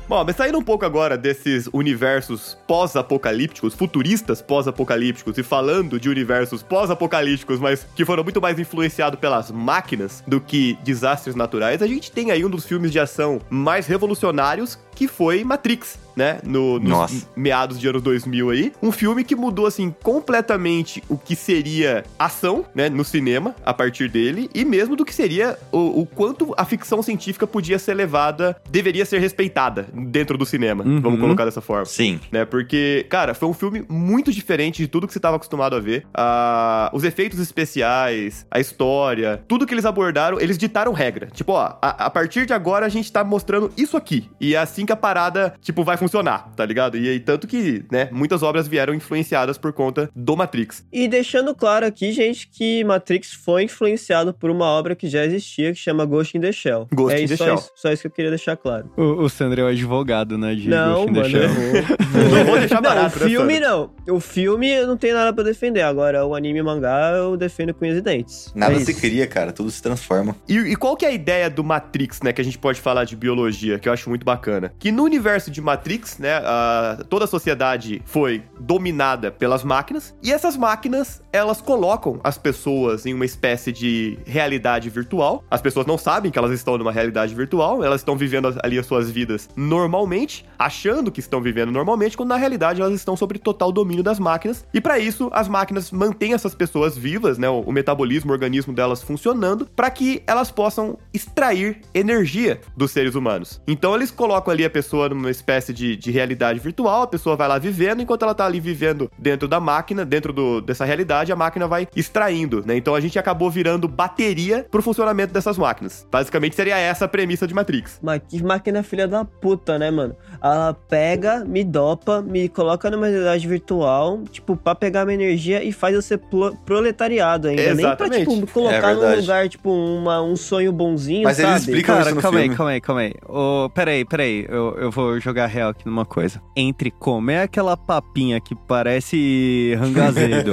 Bom, mas saindo um pouco agora desses universos pós-apocalípticos, futuristas pós-apocalípticos, e falando de universos pós-apocalípticos, mas que foram muito mais influenciados pelas máquinas do que desastres naturais, a gente tem aí um dos filmes de ação mais revolucionários, que foi Matrix, né? No, nos Nossa. meados de anos dois mil aí. Um filme que mudou, assim, completamente o que seria ação, né? No cinema, a partir dele, e mesmo do que seria o, o quanto a ficção científica podia ser levada, deveria ser respeitada dentro do cinema, Uhum. vamos colocar dessa forma. Sim. Né? Porque, cara, foi um filme muito diferente de tudo que você estava acostumado a ver. Ah, os efeitos especiais, a história, tudo que eles abordaram, eles ditaram regra. Tipo, ó, a, a partir de agora a gente tá mostrando isso aqui. E é assim que a parada, tipo, vai funcionar, tá ligado? E aí, tanto que, né, muitas obras vieram influenciadas por conta do Matrix. E deixando claro aqui, gente, que Matrix foi influenciado por uma obra que já existia, que chama Ghost in the Shell. Ghost é in isso, the só Shell. Isso, só isso que eu queria deixar claro. O, o Sandro é o advogado, né? De Não, Ghost in the mano, Shell. eu vou. Não vou deixar Não, barato, o né, filme Sandro? não. O filme eu não tenho nada pra defender. Agora, o anime e mangá eu defendo com unhas e dentes. Nada É se isso. cria, cara. Tudo se transforma. E, e qual que é a ideia do Matrix, né? Que a gente pode falar de biologia, que eu acho muito bacana. Que no universo de Matrix, né? A, toda a sociedade foi dominada pelas máquinas. E essas máquinas, elas colocam as pessoas em uma espécie de realidade virtual. As pessoas não sabem que elas estão numa realidade virtual. Elas estão vivendo ali as suas vidas normalmente, achando que estão vivendo normalmente, quando na realidade elas estão sob total domínio das máquinas. E para isso, as máquinas mantêm essas pessoas vivas, né? O, o metabolismo, o organismo delas funcionando, para que elas possam extrair energia dos seres humanos. Então eles colocam ali a pessoa numa espécie de, de realidade virtual, a pessoa vai lá vivendo, enquanto ela tá ali vivendo dentro da máquina, dentro do, dessa realidade, a máquina vai extraindo, né? Então a gente acabou virando bateria pro funcionamento dessas máquinas. Basicamente seria essa a premissa de Matrix. Mas que máquina filha da puta, né, mano? Ela pega, me dopa, me coloca numa realidade virtual, tipo, pra pegar minha energia e faz eu ser pro- proletariado ainda. Exatamente. Nem pra, tipo, colocar É num verdade. lugar, tipo, uma, um sonho bonzinho, Mas eles sabe? explicam Cara, isso no calma aí, filme. calma aí, calma aí. Ô, peraí, peraí. Eu, eu vou jogar real aqui numa coisa. Entre comer aquela papinha que parece rangazedo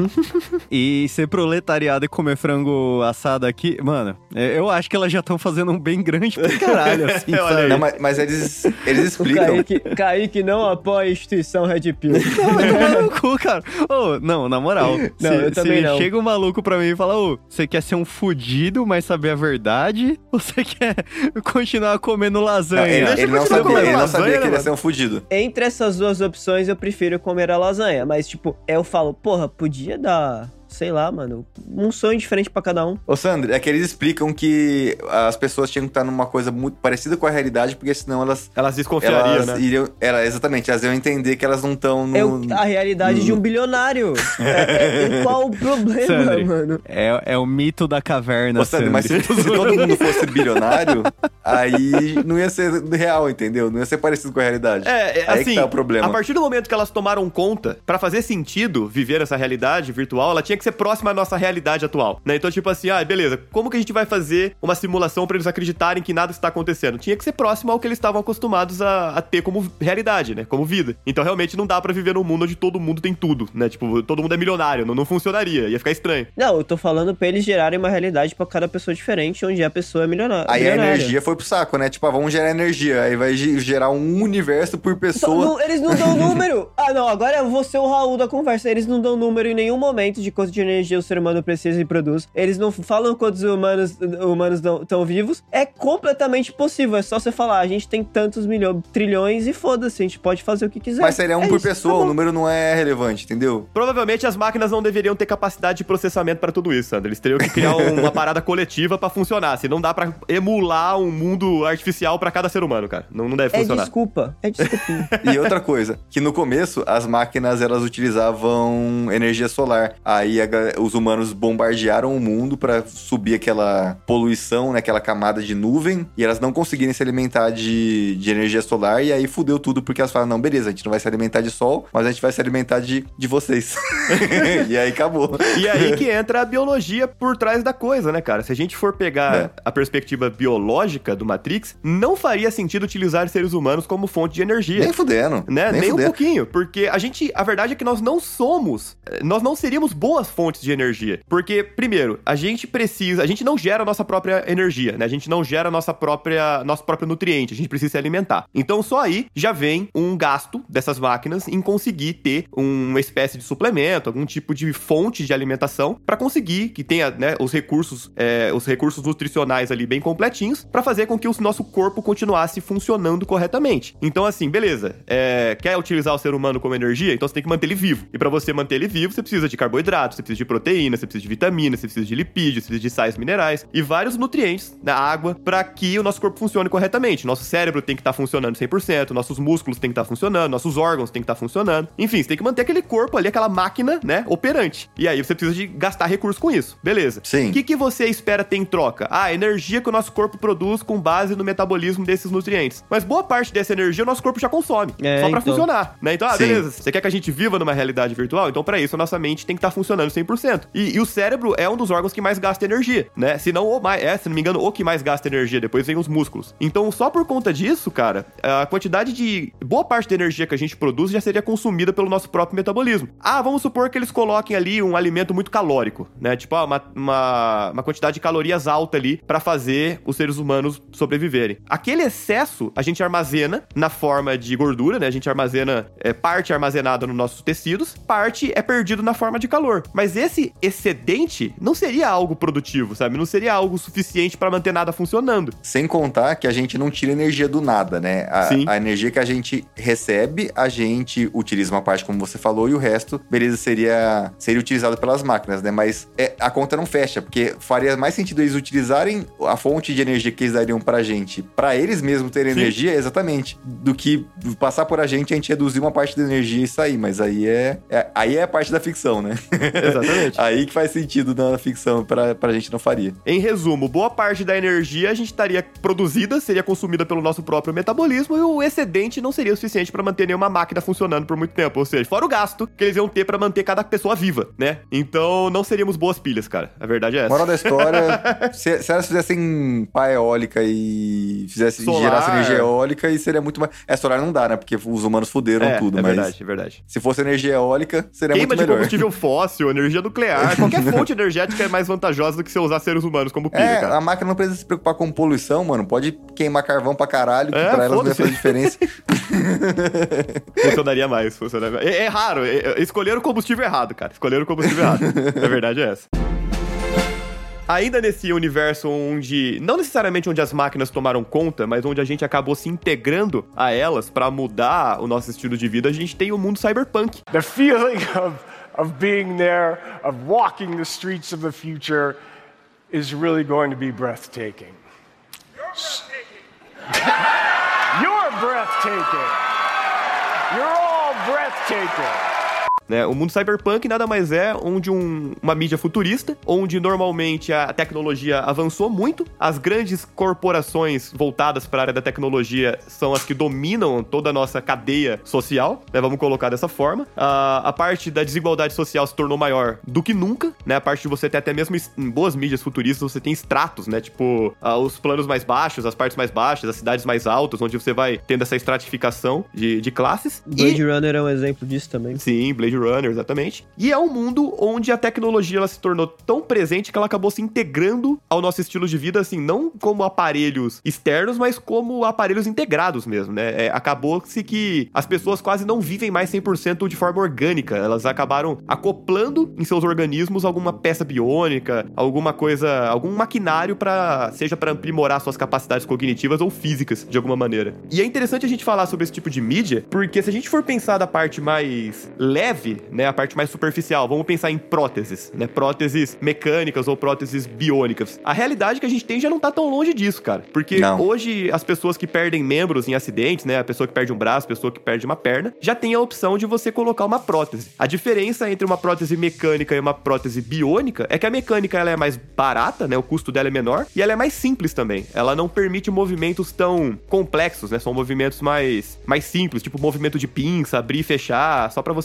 e ser proletariado e comer frango assado aqui, mano, eu acho que elas já estão fazendo um bem grande pra caralho, assim, Olha sabe? aí. Não, mas, mas eles, eles O explicam. Kaique, Kaique não apoia a instituição Red Pill. Não, vai tomar no cu, cara. Ô, não, na moral. Não, se, eu também se não. chega um maluco pra mim e fala, ô, você quer ser um fudido, mas saber a verdade? Ou você quer continuar comendo Não, lasanha? ele, Deixa ele eu não continuar sabia, comendo ele não lasanha, sabia né, que ele ia mano? ser um fudido. Entre essas duas opções, eu prefiro comer a lasanha. Mas, tipo, eu falo, porra, podia dar, sei lá, mano, um sonho diferente pra cada um. Ô, Sandro, é que eles explicam que as pessoas tinham que estar numa coisa muito parecida com a realidade, porque senão elas... Elas desconfiariam, elas né? iriam, era, exatamente, elas iam entender que elas não estão no... Eu, a realidade no- de um bilionário. É, é, e qual o problema, Sandri, mano? É, é o mito da caverna, Ô, Sandro, mas se, Sandri. se todo mundo fosse bilionário, aí não ia ser real, entendeu? Não ia ser parecido com a realidade. É, é, aí assim, que tá o problema. a partir do momento que elas tomaram conta, pra fazer sentido viver essa realidade virtual, ela tinha que ser próxima à nossa realidade atual, né? Então, tipo assim, ah, beleza, como que a gente vai fazer uma simulação pra eles acreditarem que nada está acontecendo? Tinha que ser próximo ao que eles estavam acostumados a, a ter como realidade, né? Como vida. Então, realmente, não dá pra viver num mundo onde todo mundo tem tudo, né? Tipo, todo mundo é milionário, não, não funcionaria, ia ficar estranho. Não, eu tô falando pra eles gerarem uma realidade pra cada pessoa diferente, onde a pessoa é milionária. Aí a milionária. energia foi pro saco, né? Tipo, ah, vamos gerar energia. Aí vai ge- gerar um universo por Só- pessoa. não, eles não dão número. Ah, não, agora eu vou ser o Raul da conversa. Eles não dão número em nenhum momento de quanto de energia o ser humano precisa e produz. Eles não falam quantos humanos humanos estão vivos. É completamente possível. É só você falar, a gente tem tantos milhões, trilhões e foda-se, a gente pode fazer o que quiser. Mas seria um É por isso, pessoa, tá o bom. número não é relevante, entendeu? Provavelmente as máquinas não deveriam ter capacidade de processamento pra tudo isso, Sandro. Eles teriam que criar um- uma parada coletiva pra funcionar. Se não dá pra emular um mundo artificial pra cada ser humano, cara. Não, não deve É funcionar. desculpa. É desculpinha. E outra coisa, que no começo as máquinas elas utilizavam energia solar. Aí a ga- os humanos bombardearam o mundo pra subir aquela poluição, né, aquela camada de nuvem, e elas não conseguirem se alimentar de, de energia solar, e aí fudeu tudo, porque elas falaram, não, beleza, a gente não vai se alimentar de sol, mas a gente vai se alimentar de, de vocês. E aí acabou. E aí que entra a biologia por trás da coisa, né, cara? Se a gente for pegar É. a perspectiva biológica do Matrix, não faria sentido utilizar seres humanos como fonte de energia. Nem fudendo. Né? Nem, Nem um fudendo. pouquinho, porque a gente, a verdade é que nós não somos, eh, nós não seríamos boas boas fontes de energia. Porque, primeiro, a gente precisa, a gente não gera a nossa própria energia, né? A gente não gera a nossa própria, nosso próprio nutriente, a gente precisa se alimentar. Então, só aí já vem um gasto dessas máquinas em conseguir ter uma espécie de suplemento, algum tipo de fonte de alimentação para conseguir que tenha, né, os recursos, é, os recursos nutricionais ali bem completinhos para fazer com que o nosso corpo continuasse funcionando corretamente. Então, assim, beleza, é, quer utilizar o ser humano como energia? Então você tem que manter ele vivo. E para você manter ele vivo, você precisa de carboidratos, você precisa de proteína, você precisa de vitaminas, você precisa de lipídios, você precisa de sais minerais e vários nutrientes na água para que o nosso corpo funcione corretamente. Nosso cérebro tem que estar tá funcionando cem por cento, nossos músculos tem que estar tá funcionando, nossos órgãos tem que estar tá funcionando. Enfim, você tem que manter aquele corpo ali, aquela máquina, né, operante. E aí você precisa de gastar recursos com isso. Beleza. Sim. O que, que você espera ter em troca? Ah, a energia que o nosso corpo produz com base no metabolismo desses nutrientes. Mas boa parte dessa energia o nosso corpo já consome. É, só pra então. funcionar, né? Então, ah, Sim. beleza. Você quer que a gente viva numa realidade virtual? Então, pra isso, a nossa mente tem que estar tá funcionando cem por cento. E, e o cérebro é um dos órgãos que mais gasta energia, né? Se não o mais, é, se não me engano, o que mais gasta energia. Depois vem os músculos. Então, só por conta disso, cara, a quantidade de... Boa parte da energia que a gente produz já seria consumida pelo nosso próprio metabolismo. Ah, vamos supor que eles coloquem ali um alimento muito calórico, né? Tipo, ah, uma, uma, uma quantidade de calorias alta ali pra fazer os seres humanos sobreviverem. Aquele excesso a gente armazena na forma de gordura, né? A gente armazena, é, parte armazenada nos nossos tecidos, parte é perdido na forma de calor. Mas esse excedente não seria algo produtivo, sabe? Não seria algo suficiente pra manter nada funcionando. Sem contar que a gente não tira energia do nada, né? A, Sim. a energia que a gente recebe, a gente utiliza uma parte, como você falou, e o resto, beleza, seria, seria utilizado pelas máquinas, né? Mas é, a conta não fecha, porque faria mais sentido eles utilizarem a fonte de energia que eles dariam pra gente, pra eles mesmos terem Sim. energia, exatamente, do que passar por a gente, a gente reduzir uma parte da energia e sair. Mas aí é, é, aí é a parte da ficção, né? Exatamente. Aí que faz sentido na ficção, pra, pra gente não faria. Em resumo, boa parte da energia a gente estaria produzida, seria consumida pelo nosso próprio metabolismo e o excedente não seria o suficiente pra manter nenhuma máquina funcionando por muito tempo. Ou seja, fora o gasto que eles iam ter pra manter cada pessoa viva, né? Então não seríamos boas pilhas, cara. A verdade é essa. Moral da história, se, se elas fizessem pá eólica e fizessem, Solar. gerassem energia eólica, e seria muito mais... É, solar não dá, né? Porque os humanos fuderam É, tudo, é mas... verdade, é verdade. Se fosse energia eólica, seria Queima muito de melhor. combustível fóssil, energia nuclear, qualquer fonte energética é mais vantajosa do que você usar seres humanos como pilha, É, cara. a máquina não precisa se preocupar com poluição, mano. Pode queimar carvão pra caralho, que É, pra elas não vai foda-se. fazer diferença. Funcionaria mais, funcionaria mais. É, é raro, é, é, escolheram o combustível errado, cara. Escolheram o combustível errado. A verdade é essa. Ainda nesse universo onde, não necessariamente onde as máquinas tomaram conta, mas onde a gente acabou se integrando a elas pra mudar o nosso estilo de vida, a gente tem o mundo cyberpunk. The feeling of, of being there, of walking the streets of the future is really going to be breathtaking. You're breathtaking. You're all breathtaking. Né? O mundo cyberpunk nada mais é onde um, uma mídia futurista, onde normalmente a tecnologia avançou muito, as grandes corporações voltadas para a área da tecnologia são as que dominam toda a nossa cadeia social, né? Vamos colocar dessa forma. A, a parte da desigualdade social se tornou maior do que nunca, né? A parte de você ter até mesmo em boas mídias futuristas, você tem estratos, né? Tipo, uh, os planos mais baixos, as partes mais baixas, as cidades mais altas, onde você vai tendo essa estratificação de, de classes. Blade e... Runner é um exemplo disso também. Sim, Blade Runner, exatamente. E é um mundo onde a tecnologia ela se tornou tão presente que ela acabou se integrando ao nosso estilo de vida, assim, não como aparelhos externos, mas como aparelhos integrados mesmo, né? É, acabou-se que as pessoas quase não vivem mais cem por cento de forma orgânica. Elas acabaram acoplando em seus organismos alguma peça biônica, alguma coisa, algum maquinário para seja para aprimorar suas capacidades cognitivas ou físicas, de alguma maneira. E é interessante a gente falar sobre esse tipo de mídia, porque se a gente for pensar da parte mais leve, né, a parte mais superficial, vamos pensar em próteses, né, próteses mecânicas ou próteses biônicas. A realidade que a gente tem já não tá tão longe disso, cara, porque Não. hoje as pessoas que perdem membros em acidentes, né, a pessoa que perde um braço, a pessoa que perde uma perna, já tem a opção de você colocar uma prótese. A diferença entre uma prótese mecânica e uma prótese biônica é que a mecânica ela é mais barata, né, o custo dela é menor, e ela é mais simples também. Ela não permite movimentos tão complexos, né, são movimentos mais, mais simples, tipo movimento de pinça, abrir e fechar, só pra você conseguir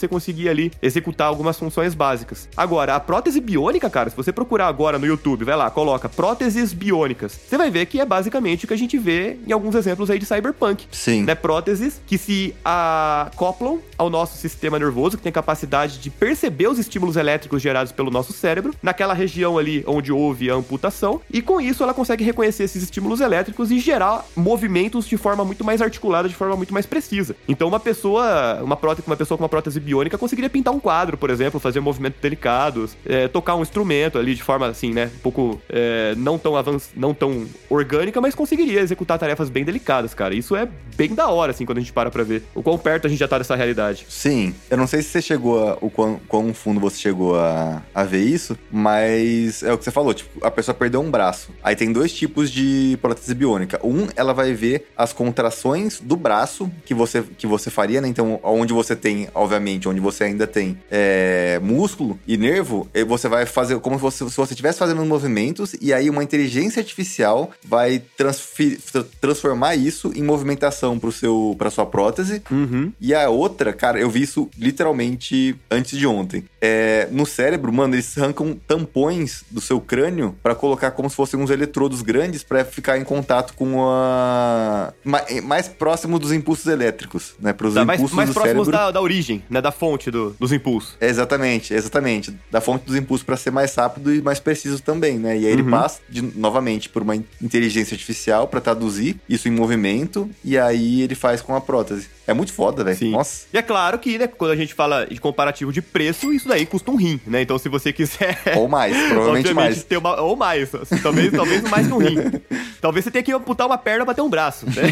conseguiria ali executar algumas funções básicas. Agora, a prótese biônica, cara, se você procurar agora no YouTube, vai lá, coloca próteses biônicas, você vai ver que é basicamente o que a gente vê em alguns exemplos aí de cyberpunk. Sim. Né? Próteses que se acoplam ao nosso sistema nervoso, que tem capacidade de perceber os estímulos elétricos gerados pelo nosso cérebro, naquela região ali onde houve a amputação, e com isso ela consegue reconhecer esses estímulos elétricos e gerar movimentos de forma muito mais articulada, de forma muito mais precisa. Então uma pessoa, uma prótese, uma pessoa com uma prótese biônica conseguiria pintar um quadro, por exemplo, fazer movimentos delicados, é, tocar um instrumento ali de forma assim, né, um pouco é, não tão avanç... não tão orgânica, mas conseguiria executar tarefas bem delicadas, cara. Isso é bem da hora, assim, quando a gente para pra ver o quão perto a gente já tá dessa realidade. Sim. Eu não sei se você chegou a... o quão, quão fundo você chegou a, a ver isso, mas é o que você falou, tipo, a pessoa perdeu um braço. Aí tem dois tipos de prótese biônica. Um, ela vai ver as contrações do braço que você, que você faria, né? Então, onde você tem, obviamente, onde você ainda tem é, músculo e nervo, você vai fazer como se você, se você estivesse fazendo movimentos, e aí uma inteligência artificial vai transfer, transformar isso em movimentação pro seu, pra sua prótese. Uhum. E a outra, cara, eu vi isso literalmente antes de ontem. É, no cérebro, mano, eles arrancam tampões do seu crânio pra colocar como se fossem uns eletrodos grandes pra ficar em contato com a... mais próximo dos impulsos elétricos, né? Pros tá, impulsos mais, mais do próximos cérebro. da, da origem, né? Da fonte do, dos impulsos. Exatamente, exatamente. Da fonte dos impulsos pra ser mais rápido e mais preciso também, né? E aí Uhum. ele passa, de, novamente, por uma inteligência artificial pra traduzir isso em movimento, e aí ele faz com a prótese. É muito foda, velho. Sim. Nossa. E é claro que, né, quando a gente fala de comparativo de preço, isso daí custa um rim, né? Então, se você quiser... Ou mais, provavelmente mais. Ter uma, ou mais. Talvez, talvez mais que um rim. Talvez você tenha que amputar uma perna pra ter um braço, né?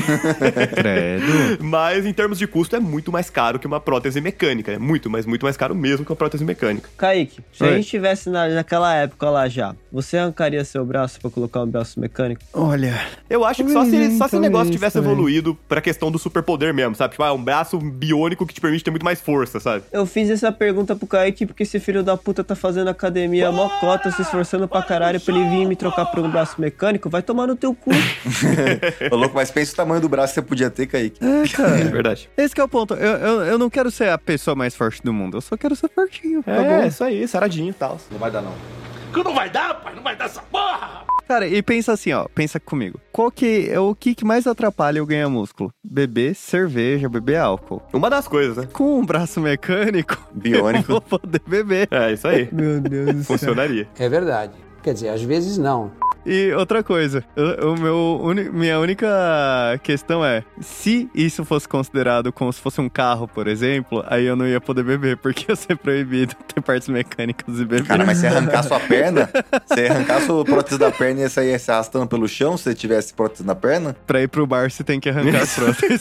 Credo. Mas, em termos de custo, é muito mais caro que uma prótese mecânica. É muito, mas muito mais caro mesmo que uma prótese mecânica. Kaique, se Oi. a gente estivesse na, naquela época lá já, você arrancaria seu braço pra colocar um braço mecânico? Olha... Eu acho que só se, só se o negócio tivesse também. evoluído pra questão do superpoder mesmo, sabe? Tipo, ah, um braço biônico que te permite ter muito mais força, sabe? Eu fiz essa pergunta pro Kaique porque esse filho da puta tá fazendo academia mocota, se esforçando pra caralho pra ele vir me trocar por um braço mecânico. Vai tomar no teu cu. Ô, louco, mas pensa o tamanho do braço que você podia ter, Kaique. É, cara. É verdade. Esse que é o ponto. Eu, eu, eu não quero ser a pessoa mais forte do mundo. Eu só quero ser fortinho. Tá É, bom? isso aí, saradinho e tal. Não vai dar, não. Que não vai dar, pai? Não vai dar essa porra! Cara, e pensa assim, ó. Pensa comigo. Qual que é o que, que mais atrapalha eu ganhar músculo? Beber cerveja, beber álcool. Uma das coisas, né? Com um braço mecânico, Biônico. eu vou poder beber. É, isso aí. Meu Deus do céu. Funcionaria. É verdade. Quer dizer, às vezes não. E outra coisa, o, o meu uni- minha única questão é, se isso fosse considerado como se fosse um carro, por exemplo, aí eu não ia poder beber, porque ia ser proibido ter partes mecânicas e beber. Cara, mas se arrancar sua perna, se arrancar sua prótese da perna e ia sair se arrastando pelo chão, se você tivesse prótese na perna? Pra ir pro bar, você tem que arrancar as próteses.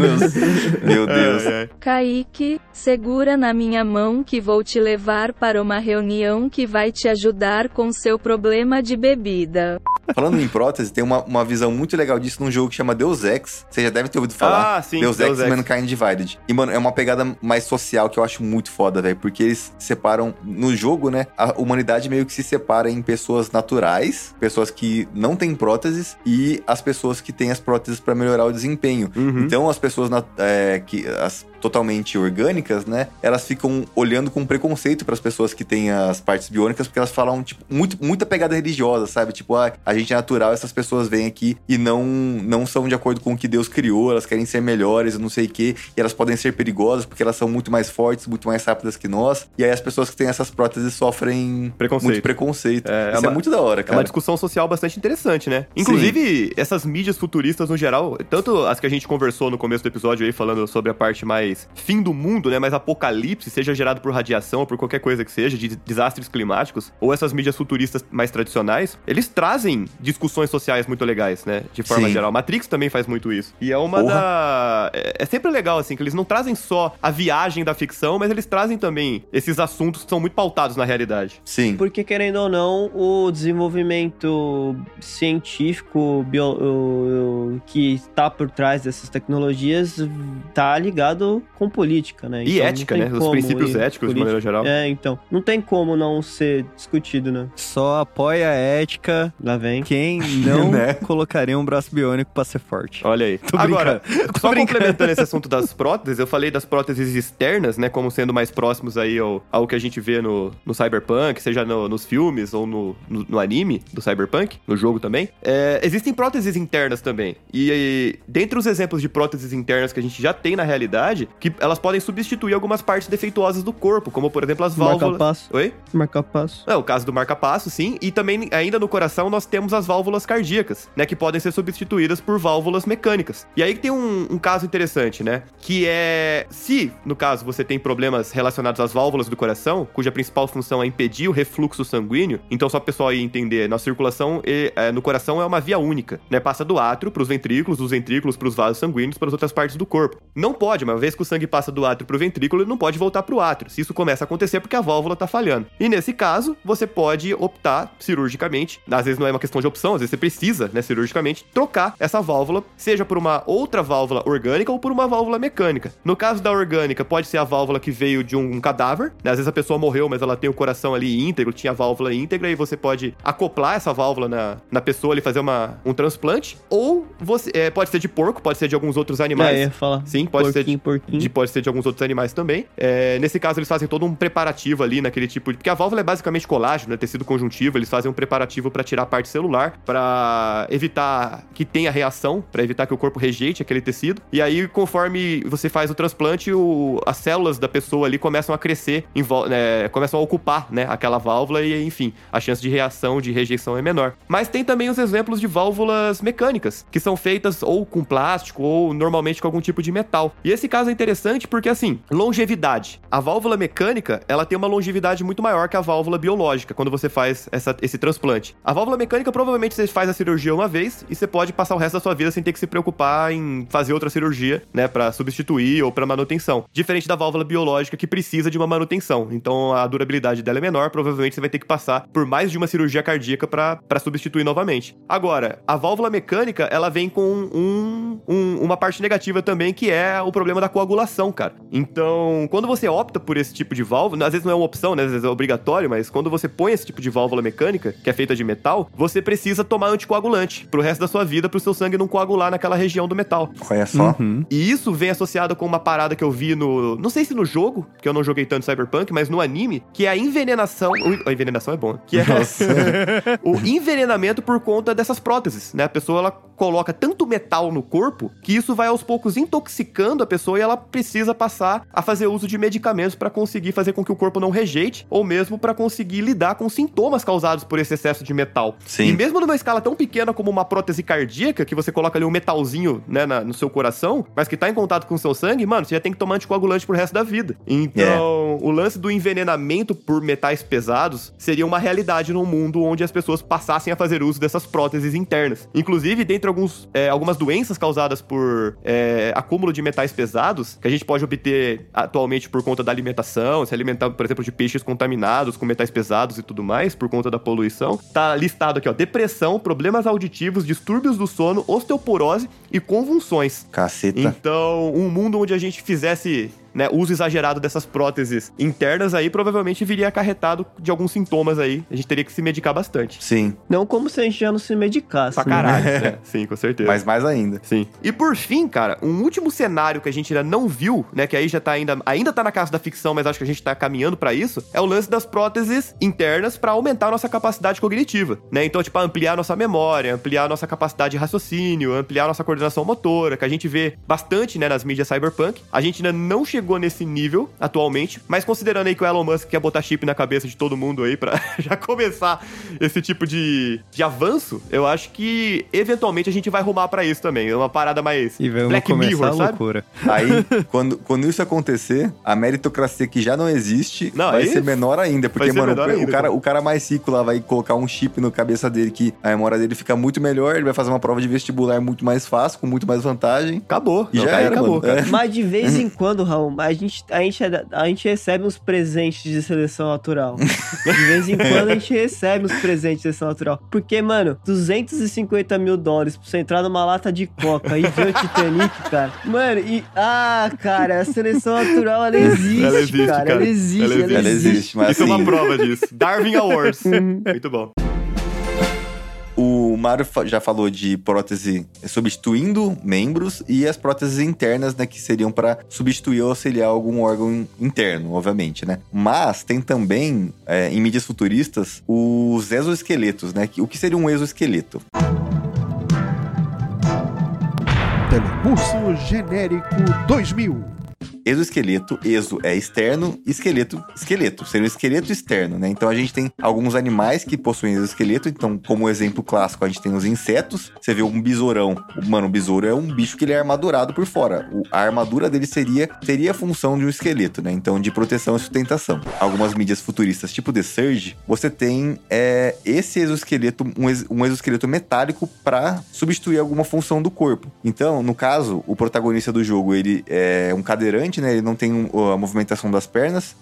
Meu Deus. É, é. Kaique, segura na minha mão que vou te levar para uma reunião que vai te ajudar com seu problema de bebida. Falando em prótese, tem uma, uma visão muito legal disso num jogo que chama Deus Ex. Você já deve ter ouvido falar. Ah, sim, Deus, Deus Ex Ex. Mankind Divided. E, mano, é uma pegada mais social que eu acho muito foda, velho. Porque eles separam... No jogo, né? A humanidade meio que se separa em pessoas naturais, pessoas que não têm próteses, e as pessoas que têm as próteses pra melhorar o desempenho. Uhum. Então, as pessoas na- é, que... As, totalmente orgânicas, né? Elas ficam olhando com preconceito para as pessoas que têm as partes biônicas, porque elas falam, tipo, muito, muita pegada religiosa, sabe? Tipo, ah, a gente é natural, essas pessoas vêm aqui e não, não são de acordo com o que Deus criou, elas querem ser melhores, não sei o quê, e elas podem ser perigosas porque elas são muito mais fortes, muito mais rápidas que nós, e aí as pessoas que têm essas próteses sofrem Preconceito. muito preconceito. É, Isso é uma- é muito da hora, É cara. uma discussão social bastante interessante, né? Inclusive, essas mídias futuristas no geral, tanto as que a gente conversou no começo do episódio aí, falando sobre a parte mais fim do mundo, né? Mais apocalipse, seja gerado por radiação ou por qualquer coisa que seja, de desastres climáticos, ou essas mídias futuristas mais tradicionais, eles trazem discussões sociais muito legais, né? De forma Sim. geral. Matrix também faz muito isso. E é uma Porra. da... É é sempre legal, assim, que eles não trazem só a viagem da ficção, mas eles trazem também esses assuntos que são muito pautados na realidade. Sim. Porque, querendo ou não, o desenvolvimento científico bio, o- o- que está por trás dessas tecnologias tá ligado com política, né? E Então, ética, não tem né? Os como princípios ir- éticos, de política- maneira geral. É, então. Não tem como não ser discutido, né? Só apoia a ética. Lá vem. hein? Quem não Né? colocaria um braço biônico pra ser forte? Olha aí. Tô Agora, brincando. Tô só brincando. complementando esse assunto das próteses, eu falei das próteses externas, né, como sendo mais próximos aí ao, ao que a gente vê no, no Cyberpunk, seja no- nos filmes ou no, no, no anime do Cyberpunk, no jogo também. É, existem próteses internas também. E, e dentre os exemplos de próteses internas que a gente já tem na realidade, que elas podem substituir algumas partes defeituosas do corpo, como por exemplo as válvulas... Marca-passo. Oi? Marca-passo. É, o caso do marca-passo, sim. E também, ainda no coração, nós temos as válvulas cardíacas, né? Que podem ser substituídas por válvulas mecânicas. E aí tem um, um caso interessante, né? Que é... Se, no caso, você tem problemas relacionados às válvulas do coração, cuja principal função é impedir o refluxo sanguíneo, então só o pessoal aí entender, nossa circulação e, é, no coração é uma via única, né? Passa do átrio para os ventrículos, dos ventrículos para os vasos sanguíneos, para as outras partes do corpo. Não pode, uma vez que o sangue passa do átrio para o ventrículo, ele não pode voltar para o átrio. Se isso começa a acontecer é porque a válvula tá falhando. E nesse caso, você pode optar cirurgicamente, às vezes não é uma questão de opção, às vezes você precisa, né, cirurgicamente, trocar essa válvula, seja por uma outra válvula orgânica ou por uma válvula mecânica. No caso da orgânica, pode ser a válvula que veio de um cadáver, né? Às vezes a pessoa morreu, mas ela tem o coração ali íntegro, tinha a válvula íntegra, e você pode acoplar essa válvula na, na pessoa ali, fazer uma, um transplante. Ou você é, pode ser de porco, pode ser de alguns outros animais. É, eu ia falar. Sim, pode ser de, Porquinho. de pode ser de alguns outros animais também. É, nesse caso, eles fazem todo um preparativo ali naquele tipo de... Porque a válvula é basicamente colágeno, né? Tecido conjuntivo. Eles fazem um preparativo pra tirar a parte celular, pra evitar que tenha reação, pra evitar que o corpo rejeite aquele tecido. E aí, conforme você faz o transplante, o, as células da pessoa ali começam a crescer, em vol- né, começam a ocupar, né, aquela válvula e, enfim, a chance de reação, de rejeição é menor. Mas tem também os exemplos de válvulas mecânicas, que são feitas ou com plástico ou normalmente com algum tipo de metal. E esse caso é interessante porque, assim, longevidade. A válvula mecânica, ela tem uma longevidade muito maior que a válvula biológica, quando você faz essa, esse transplante. A válvula mecânica, provavelmente, você faz a cirurgia uma vez e você pode passar o resto da sua vida sem ter que se preocupar em fazer outra cirurgia, né, pra substituir ou pra manutenção. Diferente da válvula biológica, que precisa de uma manutenção. Então, a durabilidade dela é menor, provavelmente você vai ter que passar por mais de uma cirurgia cardíaca pra, pra substituir novamente. Agora, a válvula mecânica, ela vem com um, um, uma parte negativa também, que é o problema da coagulação, cara. Então, quando você opta por esse tipo de válvula, às vezes não é uma opção, né, às vezes é obrigatório, mas quando você põe esse tipo de válvula mecânica, que é feita de metal, você precisa tomar anticoagulante pro resto da sua vida, pro seu sangue não coagular naquela região do metal. Olha só. Uhum. E isso vem associado com uma parada que eu vi no... Não sei se no jogo, porque eu não joguei tanto Cyberpunk, mas no anime, que é a envenenação... A envenenação é bom. Que é o envenenamento por conta dessas próteses, né? A pessoa, ela coloca tanto metal no corpo que isso vai aos poucos intoxicando a pessoa e ela precisa passar a fazer uso de medicamentos pra conseguir fazer com que o corpo não rejeite ou mesmo pra conseguir lidar com sintomas causados por esse excesso de metal. Sim. E mesmo numa escala tão pequena como uma prótese cardíaca, que você coloca ali um metalzinho, né, na- no seu coração, mas que tá em contato com o seu sangue, mano, você já tem que tomar anticoagulante pro resto da vida. Então, o lance do envenenamento por metais pesados seria uma realidade num mundo onde as pessoas passassem a fazer uso dessas próteses internas. Inclusive, dentre alguns, é, algumas doenças causadas por é, acúmulo de metais pesados, que a gente pode obter atualmente por conta da alimentação, se alimentar, por exemplo, de peixes contaminados com metais pesados e tudo mais, por conta da poluição, tá listado aqui, ó, depressão, problemas auditivos, distúrbios do sono, osteoporose e convulsões. Caceta. Então, um mundo onde a gente fizesse, né, uso exagerado dessas próteses internas aí, provavelmente viria acarretado de alguns sintomas aí. A gente teria que se medicar bastante. Sim. Não como se a gente já não se medicasse. Pra né? caralho, né? Sim, com certeza. Mas mais ainda. Sim. E por fim, cara, um último cenário que a gente ainda não viu, né, que aí já tá ainda, ainda tá na casa da ficção, mas acho que a gente tá caminhando pra isso, é o lance das próteses internas pra aumentar a nossa capacidade cognitiva, né? Então, tipo, ampliar nossa memória, ampliar nossa capacidade de raciocínio, ampliar nossa coordenação motora, que a gente vê bastante, né, nas mídias cyberpunk. A gente ainda não chegou nesse nível atualmente, mas considerando aí que o Elon Musk quer botar chip na cabeça de todo mundo aí pra já começar esse tipo de, de avanço, eu acho que eventualmente a gente vai rumar pra isso também. É uma parada mais E vamos Black começar Mirror, a sabe? loucura. Aí, quando, quando isso acontecer, a meritocracia que já não existe Não, vai aí ser menor ainda. Porque, vai ser mano, menor o, ainda, cara, cara. o cara mais rico lá vai colocar um chip na cabeça dele que a memória dele fica muito melhor, ele vai fazer uma prova de vestibular muito mais fácil, com muito mais vantagem. Acabou. E Não, já cara, era, acabou, mano. cara. É. Mas de vez em quando, Raul, a gente, a, gente, é a gente recebe uns presentes de seleção natural. De vez em quando a gente recebe uns presentes de seleção natural. Porque, mano, duzentos e cinquenta mil dólares pra você entrar numa lata de coca e ver o Titanic, cara. Mano, e... Ah, cara, a seleção natural, ela existe, Ela existe, cara. cara. Ela existe, Ela ela existe. Ela existe, mas Isso é uma assim, prova disso. Darwin Awards. Muito bom. o, Mário já falou de prótese substituindo membros e as próteses internas, né, que seriam para substituir ou auxiliar algum órgão interno, obviamente, né? Mas tem também, é, em mídias futuristas, os exoesqueletos, né? O que seria um exoesqueleto? Telecurso Genérico dois mil. Exoesqueleto, exo é externo, esqueleto, esqueleto. Seria um esqueleto externo, né? Então a gente tem alguns animais que possuem exoesqueleto. Então, como exemplo clássico, a gente tem os insetos. Você vê um besourão. Mano, o besouro é um bicho que ele é armadurado por fora. O, a armadura dele seria, teria a função de um esqueleto, né? Então, de proteção e sustentação. Algumas mídias futuristas, tipo The Surge, você tem é, esse exoesqueleto, um, ex, um exoesqueleto metálico para substituir alguma função do corpo. Então, no caso, o protagonista do jogo, ele é um cadeirante, né? Ele não tem a movimentação das pernas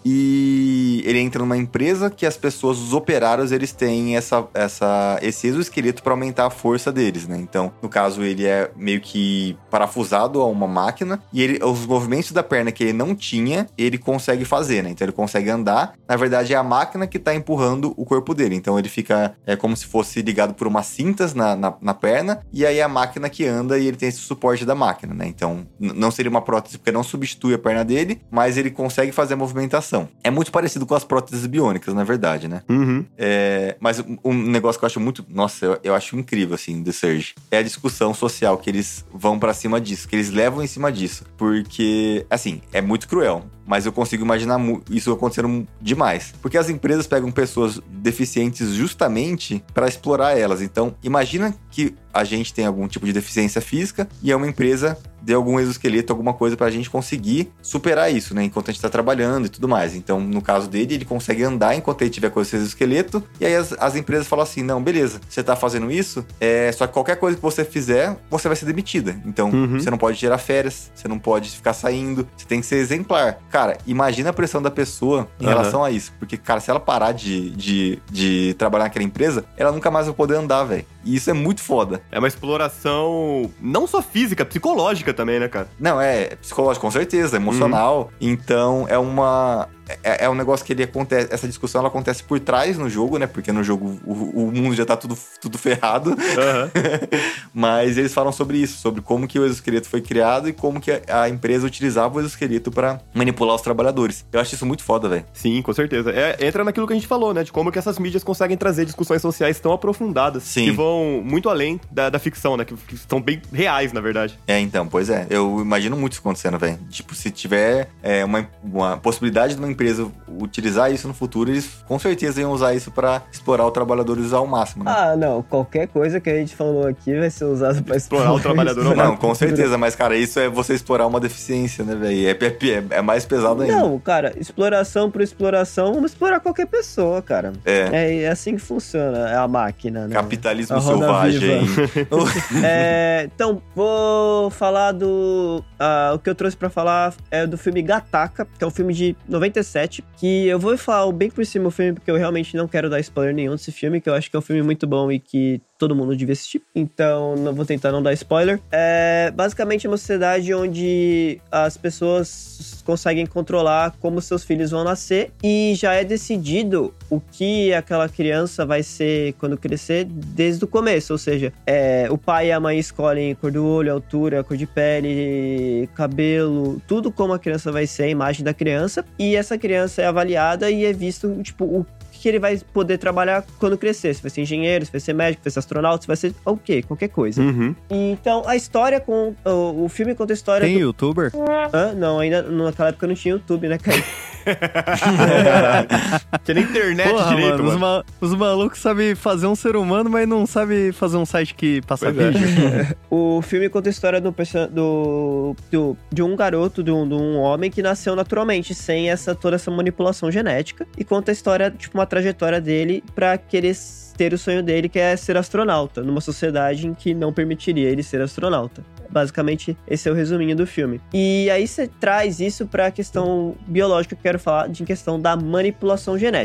e ele entra numa empresa que as pessoas, os operários, eles têm essa, essa, esse exoesqueleto para aumentar a força deles, né? Então, no caso, ele é meio que parafusado a uma máquina e ele, os movimentos da perna que ele não tinha, ele consegue fazer, né? Então, ele consegue andar. Na verdade, é a máquina que tá empurrando o corpo dele. Então, ele fica é, como se fosse ligado por umas cintas na, na, na perna e aí é a máquina que anda e ele tem esse suporte da máquina, né? Então, n- não seria uma prótese porque não substitui a perna dele, mas ele consegue fazer a movimentação. É muito parecido com as próteses biônicas, na verdade, né? Uhum. É, mas um negócio que eu acho muito... Nossa, eu, eu acho incrível, assim, do Surge. É a discussão social que eles vão pra cima disso, que eles levam em cima disso. Porque, assim, é muito cruel. Mas eu consigo imaginar isso acontecendo demais. Porque as empresas pegam pessoas deficientes justamente para explorar elas. Então, imagina que a gente tem algum tipo de deficiência física e é uma empresa de algum exoesqueleto, alguma coisa pra gente conseguir superar isso, né? Enquanto a gente tá trabalhando e tudo mais. Então, no caso dele, ele consegue andar enquanto ele tiver com esse exoesqueleto. E aí as, as empresas falam assim, não, beleza, você tá fazendo isso, é, só que qualquer coisa que você fizer, você vai ser demitida. Então, uhum. você não pode tirar férias, você não pode ficar saindo, você tem que ser exemplar. Cara, imagina a pressão da pessoa em uhum. relação a isso. Porque, cara, se ela parar de, de, de trabalhar naquela empresa, ela nunca mais vai poder andar, velho. E isso é muito foda. É uma exploração não só física, psicológica também, né, cara? Não, é psicológico, com certeza, emocional. Uhum. Então, é uma... É, é um negócio que ele acontece... Essa discussão, ela acontece por trás no jogo, né? Porque no jogo o, o mundo já tá tudo, tudo ferrado. Uhum. Mas eles falam sobre isso, sobre como que o exoesqueleto foi criado e como que a, a empresa utilizava o exoesqueleto pra manipular os trabalhadores. Eu acho isso muito foda, velho. Sim, com certeza. É, entra naquilo que a gente falou, né? De como que essas mídias conseguem trazer discussões sociais tão aprofundadas. Sim. Que vão muito além da, da ficção, né? Que, que são bem reais, na verdade. É, então, pois é. Eu imagino muito isso acontecendo, velho. Tipo, se tiver é, uma, uma possibilidade de uma empresa utilizar isso no futuro, eles com certeza iam usar isso pra explorar o trabalhor e usar ao máximo, né? Ah, não. Qualquer coisa que a gente falou aqui vai ser usado pra explorar, explorar o trabalhador ao máximo. Não, com certeza. Mas, cara, isso é você explorar uma deficiência, né, velho? É, é, é mais pesado ainda. Não, cara. Exploração por exploração, vamos explorar qualquer pessoa, cara. É. É, é assim que funciona é a máquina, né? Capitalismo selvagem. é, então, vou falar do... Uh, o que eu trouxe pra falar é do filme Gattaca, que é um filme de noventa e sete, que eu vou falar bem por cima do filme, porque eu realmente não quero dar spoiler nenhum desse filme, que eu acho que é um filme muito bom e que todo mundo devia assistir. Então, não vou tentar não dar spoiler. É basicamente uma sociedade onde as pessoas conseguem controlar como seus filhos vão nascer e já é decidido o que aquela criança vai ser quando crescer desde o começo. Ou seja, é, o pai e a mãe escolhem cor do olho, altura, cor de pele, cabelo, tudo como a criança vai ser, a imagem da criança. E essa criança é avaliada e é visto, tipo, o que ele vai poder trabalhar quando crescer. Se vai ser engenheiro, se vai ser médico, se vai ser astronauta, se vai ser o quê? Qualquer coisa. Uhum. Então, a história com... O, o filme conta a história... Tem do... youtuber? Hã? Não, ainda naquela época não tinha YouTube, né, cara? Tinha nem internet Porra, direito, mano. mano. Os, ma- os malucos sabem fazer um ser humano, mas não sabem fazer um site que passa Pois é. vídeo. O filme conta a história do, perso- do, do, de um garoto, de um, de um homem que nasceu naturalmente, sem essa, toda essa manipulação genética. E conta a história, tipo, uma trajetória dele pra querer ter o sonho dele, que é ser astronauta, numa sociedade em que não permitiria ele ser astronauta. Basicamente, esse é o resuminho do filme. E aí você traz isso pra questão biológica que eu quero falar, de questão da manipulação genética.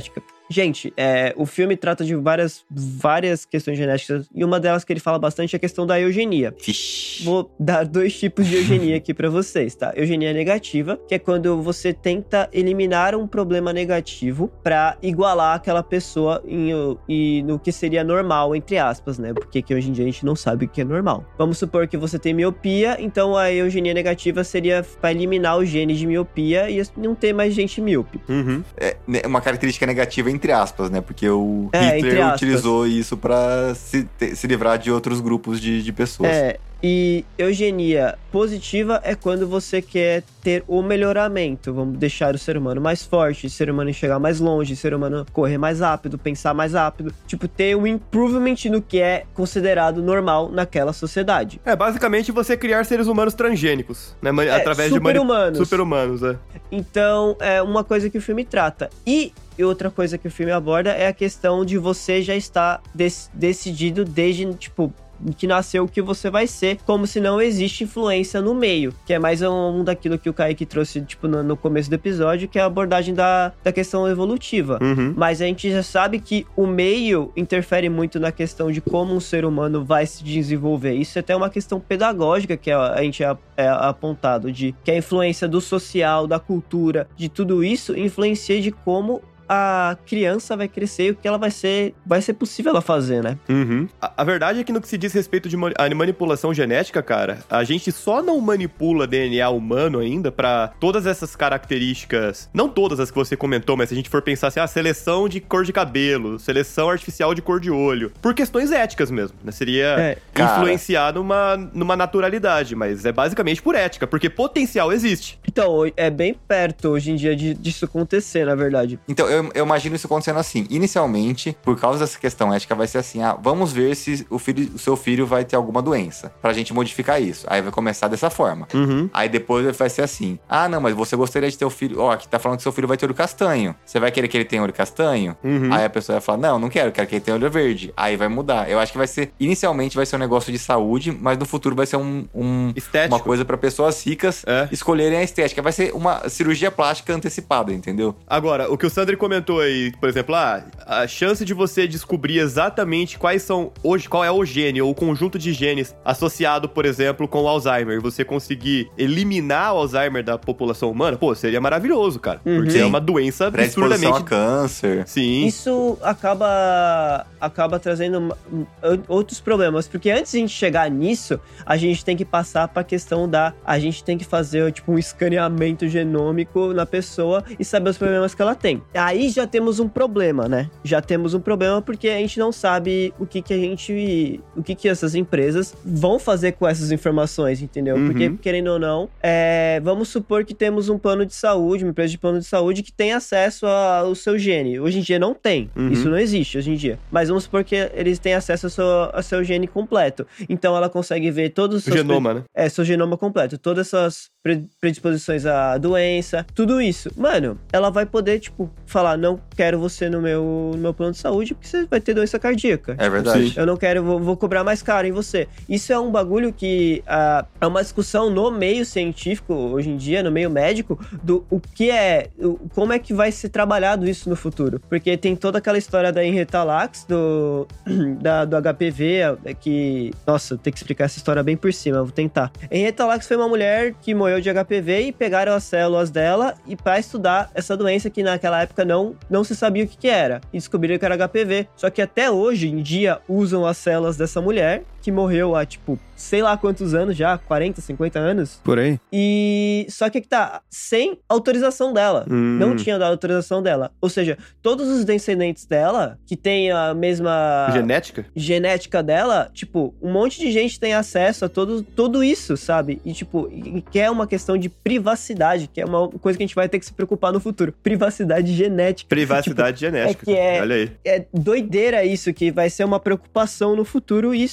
Gente, é, o filme trata de várias, várias questões genéticas e uma delas que ele fala bastante é a questão da eugenia. Ixi. Vou dar dois tipos de eugenia aqui pra vocês, tá? Eugenia negativa, que é quando você tenta eliminar um problema negativo pra igualar aquela pessoa em, em, no que seria normal, entre aspas, né? Porque que hoje em dia a gente não sabe o que é normal. Vamos supor que você tem miopia, então a eugenia negativa seria pra eliminar o gene de miopia e não ter mais gente míope. Uhum. É uma característica negativa, entre aspas, né? Porque o É, Hitler utilizou isso pra se, te- se livrar de outros grupos de, de pessoas. É, e eugenia positiva é quando você quer ter o melhoramento. Vamos deixar o ser humano mais forte, o ser humano chegar mais longe, o ser humano correr mais rápido, pensar mais rápido. Tipo, ter um improvement no que é considerado normal naquela sociedade. É, basicamente você criar seres humanos transgênicos, né? Mani- através de mani- super-humanos. super-humanos, é. Então, é uma coisa que o filme trata. E outra coisa que o filme aborda é a questão de você já estar dec- decidido desde, tipo, que nasceu o que você vai ser, como se não existe influência no meio, que é mais um, um daquilo que o Kaique trouxe, tipo, no, no começo do episódio, que é a abordagem da, da questão evolutiva. Uhum. Mas a gente já sabe que o meio interfere muito na questão de como um ser humano vai se desenvolver. Isso é até uma questão pedagógica que a, a gente é, é apontado, de que a influência do social, da cultura, de tudo isso, influencia de como a criança vai crescer e o que ela vai ser, vai ser possível ela fazer, né? Uhum. A, a verdade é que no que se diz respeito de mani- a manipulação genética, cara, a gente só não manipula D N A humano ainda pra todas essas características, não todas as que você comentou, mas se a gente for pensar assim, ah, seleção de cor de cabelo, seleção artificial de cor de olho, por questões éticas mesmo, né? Seria É. influenciar numa, numa naturalidade, mas é basicamente por ética, porque potencial existe. Então, é bem perto hoje em dia de, disso acontecer, na verdade. Então, eu, eu imagino isso acontecendo assim. Inicialmente, por causa dessa questão ética, vai ser assim, ah, vamos ver se o, filho, o seu filho vai ter alguma doença, pra gente modificar isso. Aí vai começar dessa forma. Uhum. Aí depois vai ser assim, ah, não, mas você gostaria de ter o filho, ó, aqui tá falando que seu filho vai ter olho castanho. Você vai querer que ele tenha olho castanho? Uhum. Aí a pessoa vai falar, não, não quero, quero que ele tenha olho verde. Aí vai mudar. Eu acho que vai ser, inicialmente vai ser um negócio de saúde, mas no futuro vai ser um, um Estético. uma coisa pra pessoas ricas É. escolherem a estética. Vai ser uma cirurgia plástica antecipada, entendeu? Agora, o que o Sandri comentou aí, por exemplo, ah, a chance de você descobrir exatamente quais são, hoje, qual é o gene ou o conjunto de genes associado, por exemplo, com o Alzheimer, você conseguir eliminar o Alzheimer da população humana, pô, seria maravilhoso, cara. Uhum. Porque Sim. é uma doença Predisposição absurdamente... a câncer. Sim. Isso acaba, acaba trazendo uma- outros problemas, porque antes de a gente chegar nisso, a gente tem que passar pra questão da... A gente tem que fazer, tipo, um escaneamento genômico na pessoa e saber os problemas que ela tem. Aí já temos um problema, né? Já temos um problema porque a gente não sabe o que que a gente... O que que essas empresas vão fazer com essas informações, entendeu? Uhum. Porque, querendo ou não, é, vamos supor que temos um plano de saúde, uma empresa de plano de saúde que tem acesso ao seu gene. Hoje em dia não tem. Uhum. Isso não existe hoje em dia. Mas vamos supor que eles têm acesso ao seu, ao seu gene completo. Então ela consegue ver todos os O seus... genoma, né? É, seu genoma completo. Todas essas pre- predisposições à doença, tudo isso. Mano, ela vai poder, tipo, falar, não quero você no meu, no meu plano de saúde porque você vai ter doença cardíaca. É verdade. Eu não quero, vou, vou cobrar mais caro em você. Isso é um bagulho que ah, é uma discussão no meio científico, hoje em dia, no meio médico, do o que é, o, como é que vai ser trabalhado isso no futuro. Porque tem toda aquela história da Enretalax, do, da, do H P V, é que... Nossa, eu tenho que explicar essa história bem por cima, eu vou tentar. Enretalax foi uma mulher que morreu de H P V e pegaram as células dela e para estudar essa doença que naquela época não, não se sabia o que, que era. E descobriram que era H P V. Só que até hoje em dia usam as células dessa mulher, que morreu há, tipo, sei lá quantos anos já, quarenta, cinquenta anos. Por aí. E só que que tá, sem autorização dela. Hum. Não tinha dado autorização dela. Ou seja, todos os descendentes dela, que tem a mesma... Genética? genética dela, tipo, um monte de gente tem acesso a todo, tudo isso, sabe? E, tipo, e- que é uma questão de privacidade, que é uma coisa que a gente vai ter que se preocupar no futuro. Privacidade genética. Privacidade Tipo, genética. É que é, Olha aí. é doideira isso, que vai ser uma preocupação no futuro isso, porque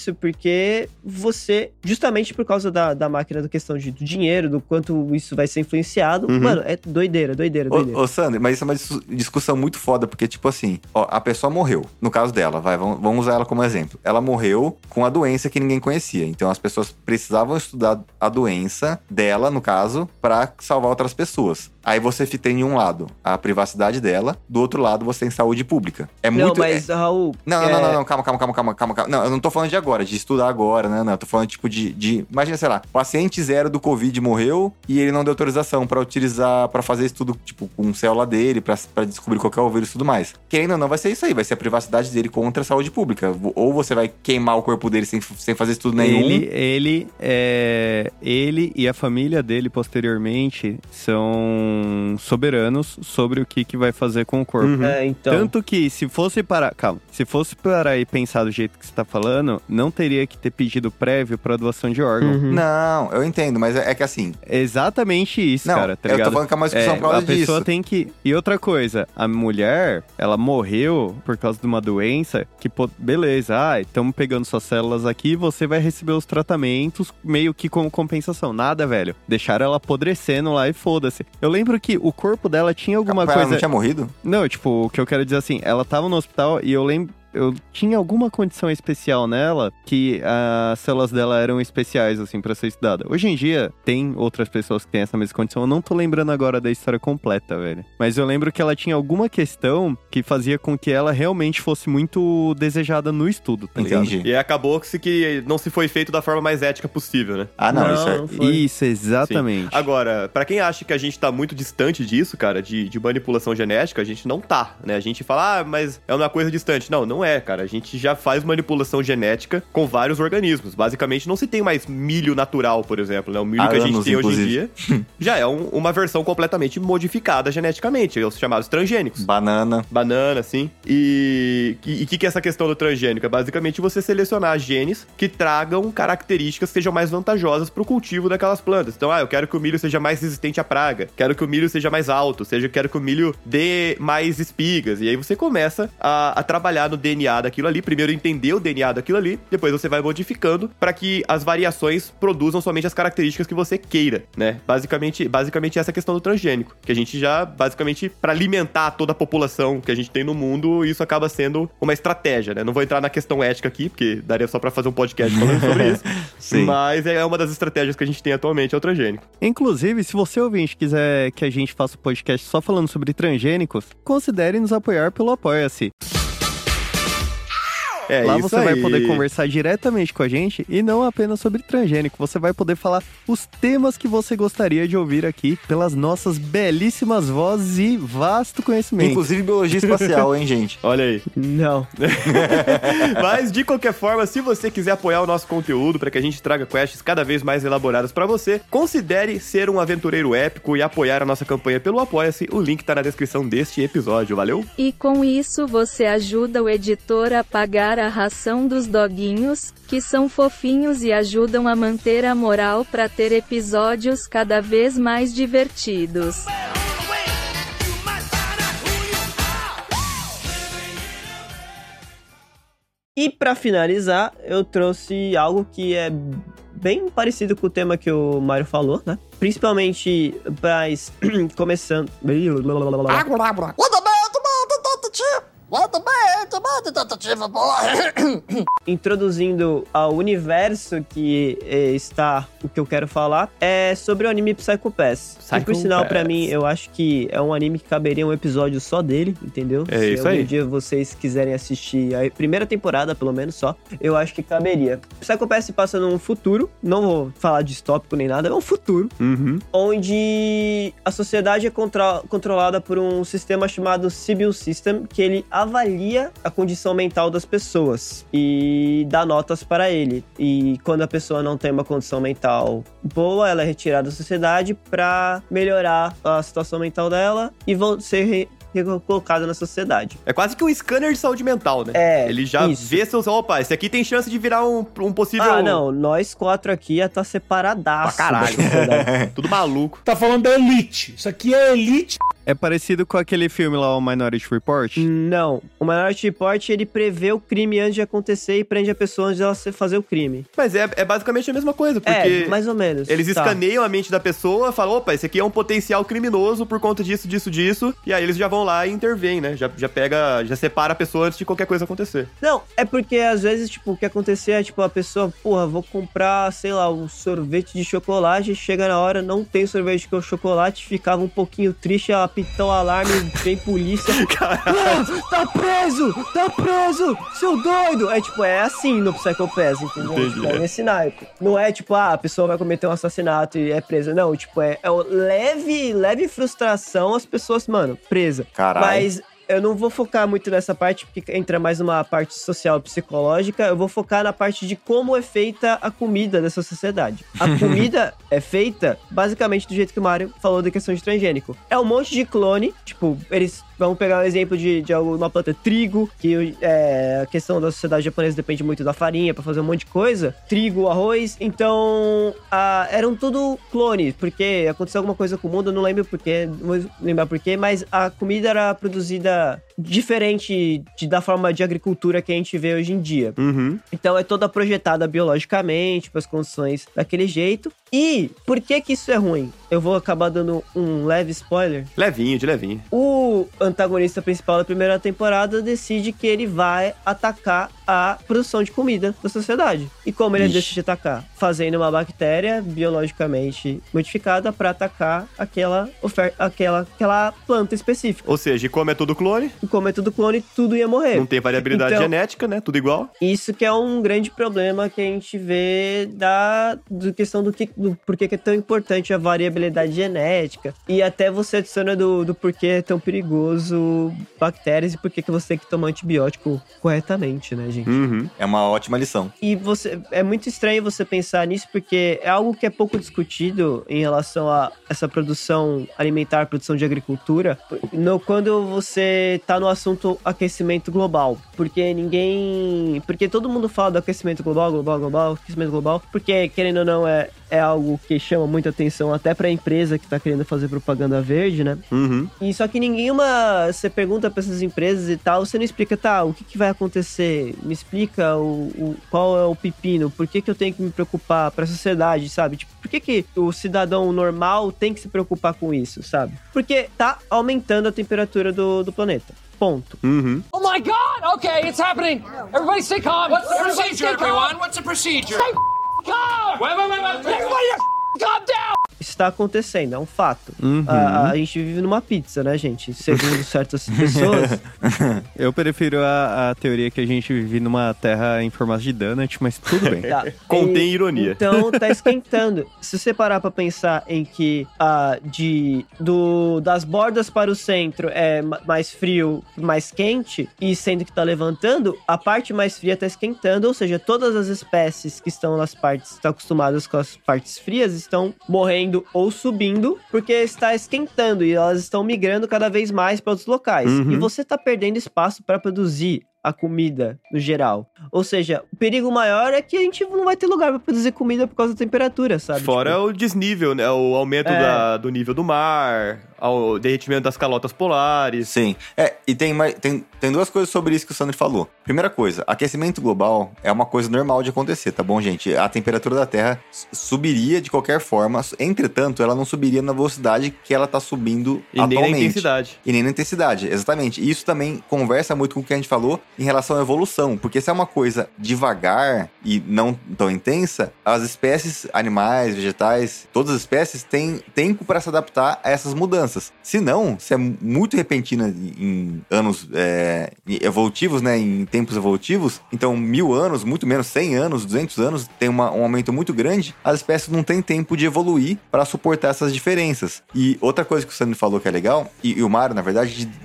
porque você, justamente por causa da, da máquina, da questão de, do dinheiro, do quanto isso vai ser influenciado, Uhum. mano, é doideira, doideira, doideira. Ô, ô, Sandro, mas isso é uma dis- discussão muito foda, porque, tipo assim, ó, a pessoa morreu. No caso dela, vai, vamos, vamos usar ela como exemplo. Ela morreu com a doença que ninguém conhecia. Então, as pessoas precisavam estudar a doença dela, no caso, pra salvar outras pessoas. Aí você tem de um lado a privacidade dela, do outro lado você tem saúde pública. É Não, muito... mas, é... Raul... Não, não, é... não, não, não, calma, calma, calma, calma, calma, calma. Não, eu não tô falando de agora, de estudar agora, né? Não, eu tô falando, tipo, de, de... Imagina, sei lá, o paciente zero do Covid morreu e ele não deu autorização pra utilizar, pra fazer estudo, tipo, com célula dele, pra, pra descobrir qual que é o vírus e tudo mais. Querendo ou não, vai ser isso aí, vai ser a privacidade dele contra a saúde pública. Ou você vai queimar o corpo dele sem, sem fazer estudo nenhum. Ele, ele, é... ele e a família dele, posteriormente, são soberanos sobre o que, que vai fazer com o corpo. Uhum. É, então... Tanto que, se fosse para... Calma. Se fosse para ir pensar do jeito que você tá falando, não teria que ter pedido prévio pra doação de órgão. Uhum. Não, eu entendo, mas é, é que assim... Exatamente isso, não, cara, tá eu ligado? tô falando que é uma discussão é, por causa a pessoa disso. tem que... E outra coisa, a mulher, ela morreu por causa de uma doença que, pô, beleza, ah, estamos pegando suas células aqui e você vai receber os tratamentos meio que como compensação. Nada, velho. Deixaram ela apodrecendo lá e foda-se. Eu lembro que o corpo dela tinha alguma Ela coisa... não tinha morrido? Não, tipo, o que eu quero dizer assim, ela tava no hospital e eu lembro... Eu tinha alguma condição especial nela que as células dela eram especiais, assim, pra ser estudada. Hoje em dia, tem outras pessoas que têm essa mesma condição. Eu não tô lembrando agora da história completa, velho. Mas eu lembro que ela tinha alguma questão que fazia com que ela realmente fosse muito desejada no estudo, tá ligado? Entendi. E acabou que, se, que não se foi feito da forma mais ética possível, né? Ah, não, Não, isso é... não foi. Isso, exatamente. Sim. Agora, pra quem acha que a gente tá muito distante disso, cara, de, de manipulação genética, a gente não tá, né? A gente fala, ah, mas é uma coisa distante. Não, não é, cara. A gente já faz manipulação genética com vários organismos. Basicamente, não se tem mais milho natural, por exemplo, né? O milho Há que a gente anos, tem inclusive. hoje em dia já é um- uma versão completamente modificada geneticamente, os chamados transgênicos. Banana. Banana, sim. E o que, que é essa questão do transgênico? É basicamente você selecionar genes que tragam características que sejam mais vantajosas pro cultivo daquelas plantas. Então, ah, eu quero que o milho seja mais resistente à praga, quero que o milho seja mais alto, seja, quero que o milho dê mais espigas. E aí você começa a, a trabalhar no D N A daquilo ali, primeiro entender o D N A daquilo ali, depois você vai modificando para que as variações produzam somente as características que você queira, né? Basicamente, basicamente essa questão do transgênico, que a gente já, basicamente, para alimentar toda a população que a gente tem no mundo, isso acaba sendo uma estratégia, né? Não vou entrar na questão ética aqui, porque daria só para fazer um podcast falando sobre isso, Sim. mas é uma das estratégias que a gente tem atualmente, é o transgênico. Inclusive, se você ouvinte quiser que a gente faça um podcast só falando sobre transgênicos, considere nos apoiar pelo Apoia-se. É Lá isso você vai aí. poder conversar diretamente com a gente e não apenas sobre transgênico. Você vai poder falar os temas que você gostaria de ouvir aqui pelas nossas belíssimas vozes e vasto conhecimento. Inclusive biologia espacial, hein, gente? Olha aí. Não. Mas, de qualquer forma, se você quiser apoiar o nosso conteúdo para que a gente traga quests cada vez mais elaboradas para você, considere ser um aventureiro épico e apoiar a nossa campanha pelo Apoia-se. O link tá na descrição deste episódio. Valeu? E com isso você ajuda o editor a pagar a ração dos doguinhos, que são fofinhos e ajudam a manter a moral para ter episódios cada vez mais divertidos. E pra finalizar, eu trouxe algo que é bem parecido com o tema que o Mário falou, né? Principalmente pra começando... Introduzindo ao universo que eh, está o que eu quero falar, é sobre o anime Psycho Pass. Psycho E por sinal, Pass. pra mim, eu acho que é um anime que caberia um episódio só dele, entendeu? É Se isso algum aí. dia vocês quiserem assistir a primeira temporada, pelo menos só, eu acho que caberia. Psycho Pass se passa num futuro, não vou falar distópico nem nada, é um futuro, Uhum. onde a sociedade é contra- controlada por um sistema chamado Sibyl System, que ele avalia a condição mental das pessoas e dá notas para ele. E quando a pessoa não tem uma condição mental boa, ela é retirada da sociedade para melhorar a situação mental dela e vão ser re- colocada na sociedade. É quase que um scanner de saúde mental, né? É, Ele já isso. vê seus... Opa, esse aqui tem chance de virar um, um possível... Ah, não, nós quatro aqui ia estar separadaço. Pra caralho. da sociedade. Tudo maluco. Tá falando da elite. Isso aqui é elite. É parecido com aquele filme lá, o Minority Report? Não. O Minority Report, ele prevê o crime antes de acontecer e prende a pessoa antes dela fazer o crime. Mas é, é basicamente a mesma coisa, porque... É, mais ou menos. Eles tá. escaneiam a mente da pessoa, falam, opa, esse aqui é um potencial criminoso por conta disso, disso, disso, e aí eles já vão lá e intervêm, né? Já, já pega, já separa a pessoa antes de qualquer coisa acontecer. Não, é porque às vezes, tipo, o que acontecer é, tipo, a pessoa, porra, vou comprar, sei lá, um sorvete de chocolate, chega na hora, não tem sorvete com chocolate, ficava um pouquinho triste, ela apitou o alarme, vem polícia. Ah, tá preso! Tá preso! Seu doido! É tipo, é assim no Psycho Pass, entendeu? Tipo, é nesse naipe. Não é tipo, ah, a pessoa vai cometer um assassinato e é presa. Não, tipo, é, é leve, leve frustração as pessoas, mano, presa. Caralho. Mas eu não vou focar muito nessa parte, porque entra mais numa parte social psicológica. Eu vou focar na parte de como é feita a comida dessa sociedade. A comida é feita basicamente do jeito que o Mario falou da questão de transgênico. É um monte de clone, tipo, eles... Vamos pegar um exemplo de, de uma planta trigo, que é, a questão da sociedade japonesa depende muito da farinha pra fazer um monte de coisa. Trigo, arroz. Então, a, eram tudo clones, porque aconteceu alguma coisa com o mundo, eu não lembro porquê, não vou lembrar porquê, mas a comida era produzida diferente de, da forma de agricultura que a gente vê hoje em dia. Uhum. Então, é toda projetada biologicamente, para as condições daquele jeito. E por que que isso é ruim? Eu vou acabar dando um leve spoiler. Levinho, de levinho. O antagonista principal da primeira temporada decide que ele vai atacar a produção de comida da sociedade. E como ele Ixi. decide atacar? Fazendo uma bactéria biologicamente modificada para atacar aquela, ofer- aquela, aquela planta específica. Ou seja, e como é tudo clone, E como é tudo clone, tudo ia morrer. não tem variabilidade Então, genética, né? Tudo igual. isso que é um grande problema que a gente vê da do questão do que do porquê que é tão importante a variabilidade genética. E até você adiciona do, do porquê é tão perigoso bactérias e porquê que você tem que tomar antibiótico corretamente, né, gente? Uhum. É uma ótima lição. E você, é muito estranho você pensar nisso, porque é algo que é pouco discutido em relação a essa produção alimentar, produção de agricultura, no, quando você tá no assunto aquecimento global. Porque ninguém... Porque todo mundo fala do aquecimento global, global, global, aquecimento global, porque, querendo ou não, é, é algo que chama muita atenção até pra empresa que tá querendo fazer propaganda verde, né? Uhum. E só que nenhuma... Você pergunta pra essas empresas e tal, você não explica, tá, o que, que vai acontecer? Me explica o, o, qual é o pepino, por que, que eu tenho que me preocupar pra sociedade, sabe? Tipo, por que, que o cidadão normal tem que se preocupar com isso, sabe? Porque tá aumentando a temperatura do, do planeta. Ponto. Uhum. Oh my God! Okay, it's happening. Everybody stay calm. What's the procedure, everyone? What's the procedure? Stay calm. Wait, wait, wait, wait. Everybody calm down. Está acontecendo, é um fato. Uhum. A, a gente vive numa pizza, né, gente? Segundo certas pessoas. Eu prefiro a, a teoria que a gente vive numa terra em formato de donut, mas tudo bem. Tá. Contém E- ironia. Então, tá esquentando. Se você parar pra pensar em que ah, de, do, das bordas para o centro é ma- mais frio, mais quente, e sendo que tá levantando, a parte mais fria tá esquentando, ou seja, todas as espécies que estão nas partes, estão acostumadas com as partes frias, estão morrendo ou subindo, porque está esquentando e elas estão migrando cada vez mais para outros locais. Uhum. E você tá perdendo espaço para produzir a comida no geral. Ou seja, o perigo maior é que a gente não vai ter lugar pra produzir comida por causa da temperatura, sabe? Fora Tipo, o desnível, né? O aumento É. da- do nível do mar, o derretimento das calotas polares. Sim. É, e tem, mais, tem, tem duas coisas sobre isso que o Sandro falou. Primeira coisa, aquecimento global é uma coisa normal de acontecer, tá bom, gente? A temperatura da Terra s- subiria de qualquer forma, entretanto, ela não subiria na velocidade que ela tá subindo E nem atualmente. na intensidade. E nem na intensidade, exatamente. E isso também conversa muito com o que a gente falou em relação à evolução, porque se é uma coisa devagar e não tão intensa, as espécies animais, vegetais, todas as espécies têm tempo para se adaptar a essas mudanças. Se não, se é muito repentina em anos é, evolutivos, né, em tempos evolutivos, então mil anos, muito menos cem anos, duzentos anos, tem uma, um aumento muito grande, as espécies não têm tempo de evoluir para suportar essas diferenças. E outra coisa que o Sandro falou que é legal, e, e o Mário, na verdade, de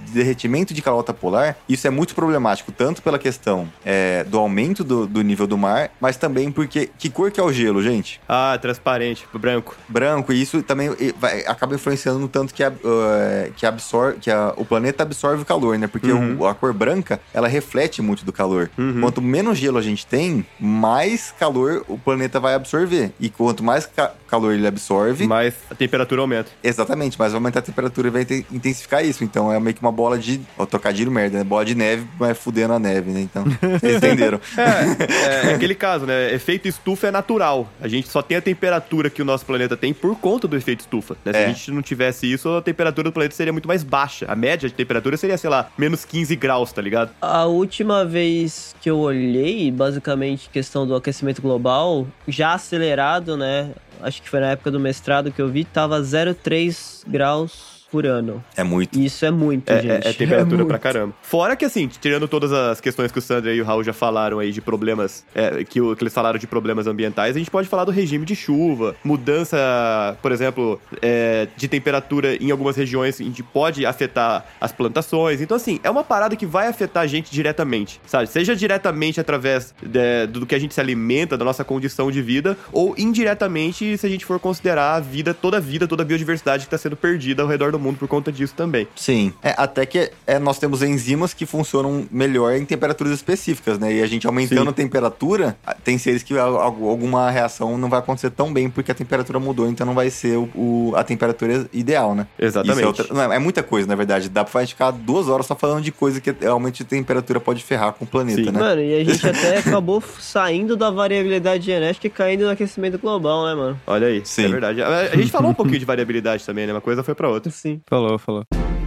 derretimento de calota polar, isso é muito problemático, tanto pela questão é, do aumento do, do nível do mar, mas também porque... Que cor que é o gelo, gente? Ah, transparente, branco. Branco, e isso também vai, acaba influenciando no tanto que, a, uh, que, absorve, que a, o planeta absorve o calor, né? Porque Uhum. o, a cor branca, ela reflete muito do calor. Uhum. Quanto menos gelo a gente tem, mais calor o planeta vai absorver. E quanto mais ca- calor ele absorve... mais a temperatura aumenta. Exatamente, mas vai aumentar a temperatura e vai te- intensificar isso. Então é meio que uma bola de... Ó, trocadilho merda, né? Bola de neve, mas fudendo a neve, né? Então, vocês entenderam. É, é aquele caso, né? Efeito estufa é natural. A gente só tem a temperatura que o nosso planeta tem por conta do efeito estufa, né? Se É. a gente não tivesse isso, a temperatura do planeta seria muito mais baixa. A média de temperatura seria, sei lá, menos quinze graus, tá ligado? A última vez que eu olhei, basicamente, questão do aquecimento global, já acelerado, né? Acho que foi na época do mestrado que eu vi, tava zero vírgula três graus por ano. É muito. Isso é muito, É, gente. é, é temperatura muito. pra caramba. Fora que, assim, tirando todas as questões que o Sandra e o Raul já falaram aí de problemas, é, que, o, que eles falaram de problemas ambientais, a gente pode falar do regime de chuva, mudança, por exemplo, é, de temperatura em algumas regiões, a gente pode afetar as plantações. Então, assim, é uma parada que vai afetar a gente diretamente, sabe? Seja diretamente através de, do que a gente se alimenta, da nossa condição de vida, ou indiretamente se a gente for considerar a vida, toda a vida, toda a biodiversidade que está sendo perdida ao redor do mundo por conta disso também. Sim, é, até que é, nós temos enzimas que funcionam melhor em temperaturas específicas, né? E a gente aumentando Sim. a temperatura, tem seres que a- a- alguma reação não vai acontecer tão bem porque a temperatura mudou, então não vai ser o, o- a temperatura ideal, né? Exatamente. Isso é, outra- não, é muita coisa, na verdade. Dá pra ficar duas horas só falando de coisa que aumento de temperatura pode ferrar com o planeta, Sim. né? Mano, e a gente até acabou saindo da variabilidade genética e caindo no aquecimento global, né, mano? Olha aí, Sim. é verdade. A a gente falou um pouquinho de variabilidade também, né? Uma coisa foi pra outra. Sim. Falou, falou.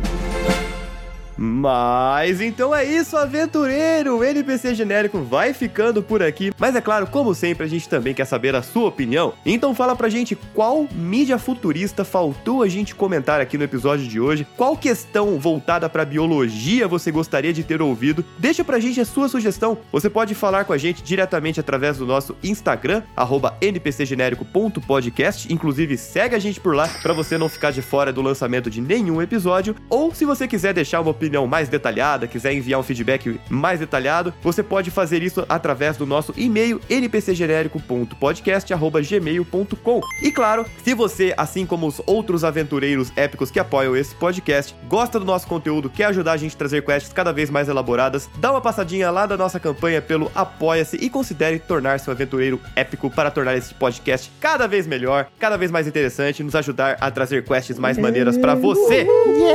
Mas então é isso, aventureiro! O N P C genérico vai ficando por aqui. Mas é claro, como sempre, a gente também quer saber a sua opinião. Então fala pra gente qual mídia futurista faltou a gente comentar aqui no episódio de hoje. Qual questão voltada pra biologia você gostaria de ter ouvido? Deixa pra gente a sua sugestão. Você pode falar com a gente diretamente através do nosso Instagram, arroba n p c genérico ponto podcast. Inclusive, segue a gente por lá pra você não ficar de fora do lançamento de nenhum episódio. Ou se você quiser deixar uma opinião mais detalhada, quiser enviar um feedback mais detalhado, você pode fazer isso através do nosso e-mail n p c genérico ponto podcast arroba gmail ponto com. E claro, se você, assim como os outros aventureiros épicos que apoiam esse podcast, gosta do nosso conteúdo, quer ajudar a gente a trazer quests cada vez mais elaboradas, dá uma passadinha lá da nossa campanha pelo Apoia-se e considere tornar-se um aventureiro épico para tornar esse podcast cada vez melhor, cada vez mais interessante e nos ajudar a trazer quests mais maneiras pra você.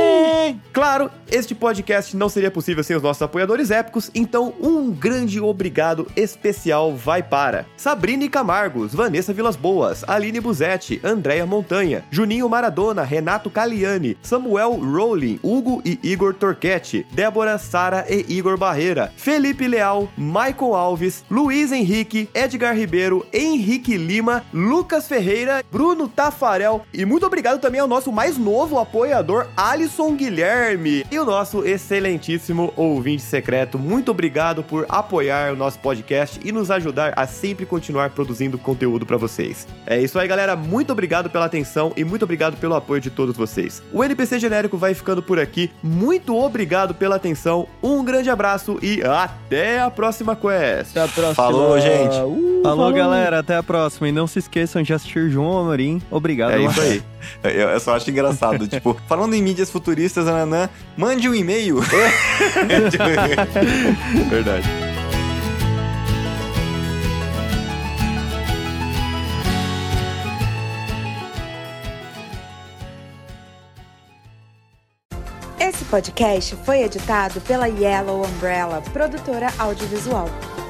Claro, este podcast não seria possível sem os nossos apoiadores épicos, então um grande obrigado especial vai para Sabrina Camargos, Vanessa Vilas Boas, Aline Buzetti, Andréia Montanha, Juninho Maradona, Renato Caliani, Samuel Rowling, Hugo e Igor Torquetti, Débora, Sara e Igor Barreira, Felipe Leal, Michael Alves, Luiz Henrique, Edgar Ribeiro, Henrique Lima, Lucas Ferreira, Bruno Tafarel e muito obrigado também ao nosso mais novo apoiador, Alisson Guilherme, e o nosso excelentíssimo ouvinte secreto. Muito obrigado por apoiar o nosso podcast e nos ajudar a sempre continuar produzindo conteúdo pra vocês. É isso aí, galera. Muito obrigado pela atenção e muito obrigado pelo apoio de todos vocês. O N P C genérico vai ficando por aqui. Muito obrigado pela atenção. Um grande abraço e até a próxima quest. Até a próxima. Falou, gente. Uh, Falou, falou, galera. Até a próxima. E não se esqueçam de assistir João Amorim. Obrigado. É isso aí. Eu, eu só acho engraçado, tipo, falando em mídias futuristas, nananã, mande um e-mail. Verdade. Esse podcast foi editado pela Yellow Umbrella, produtora audiovisual.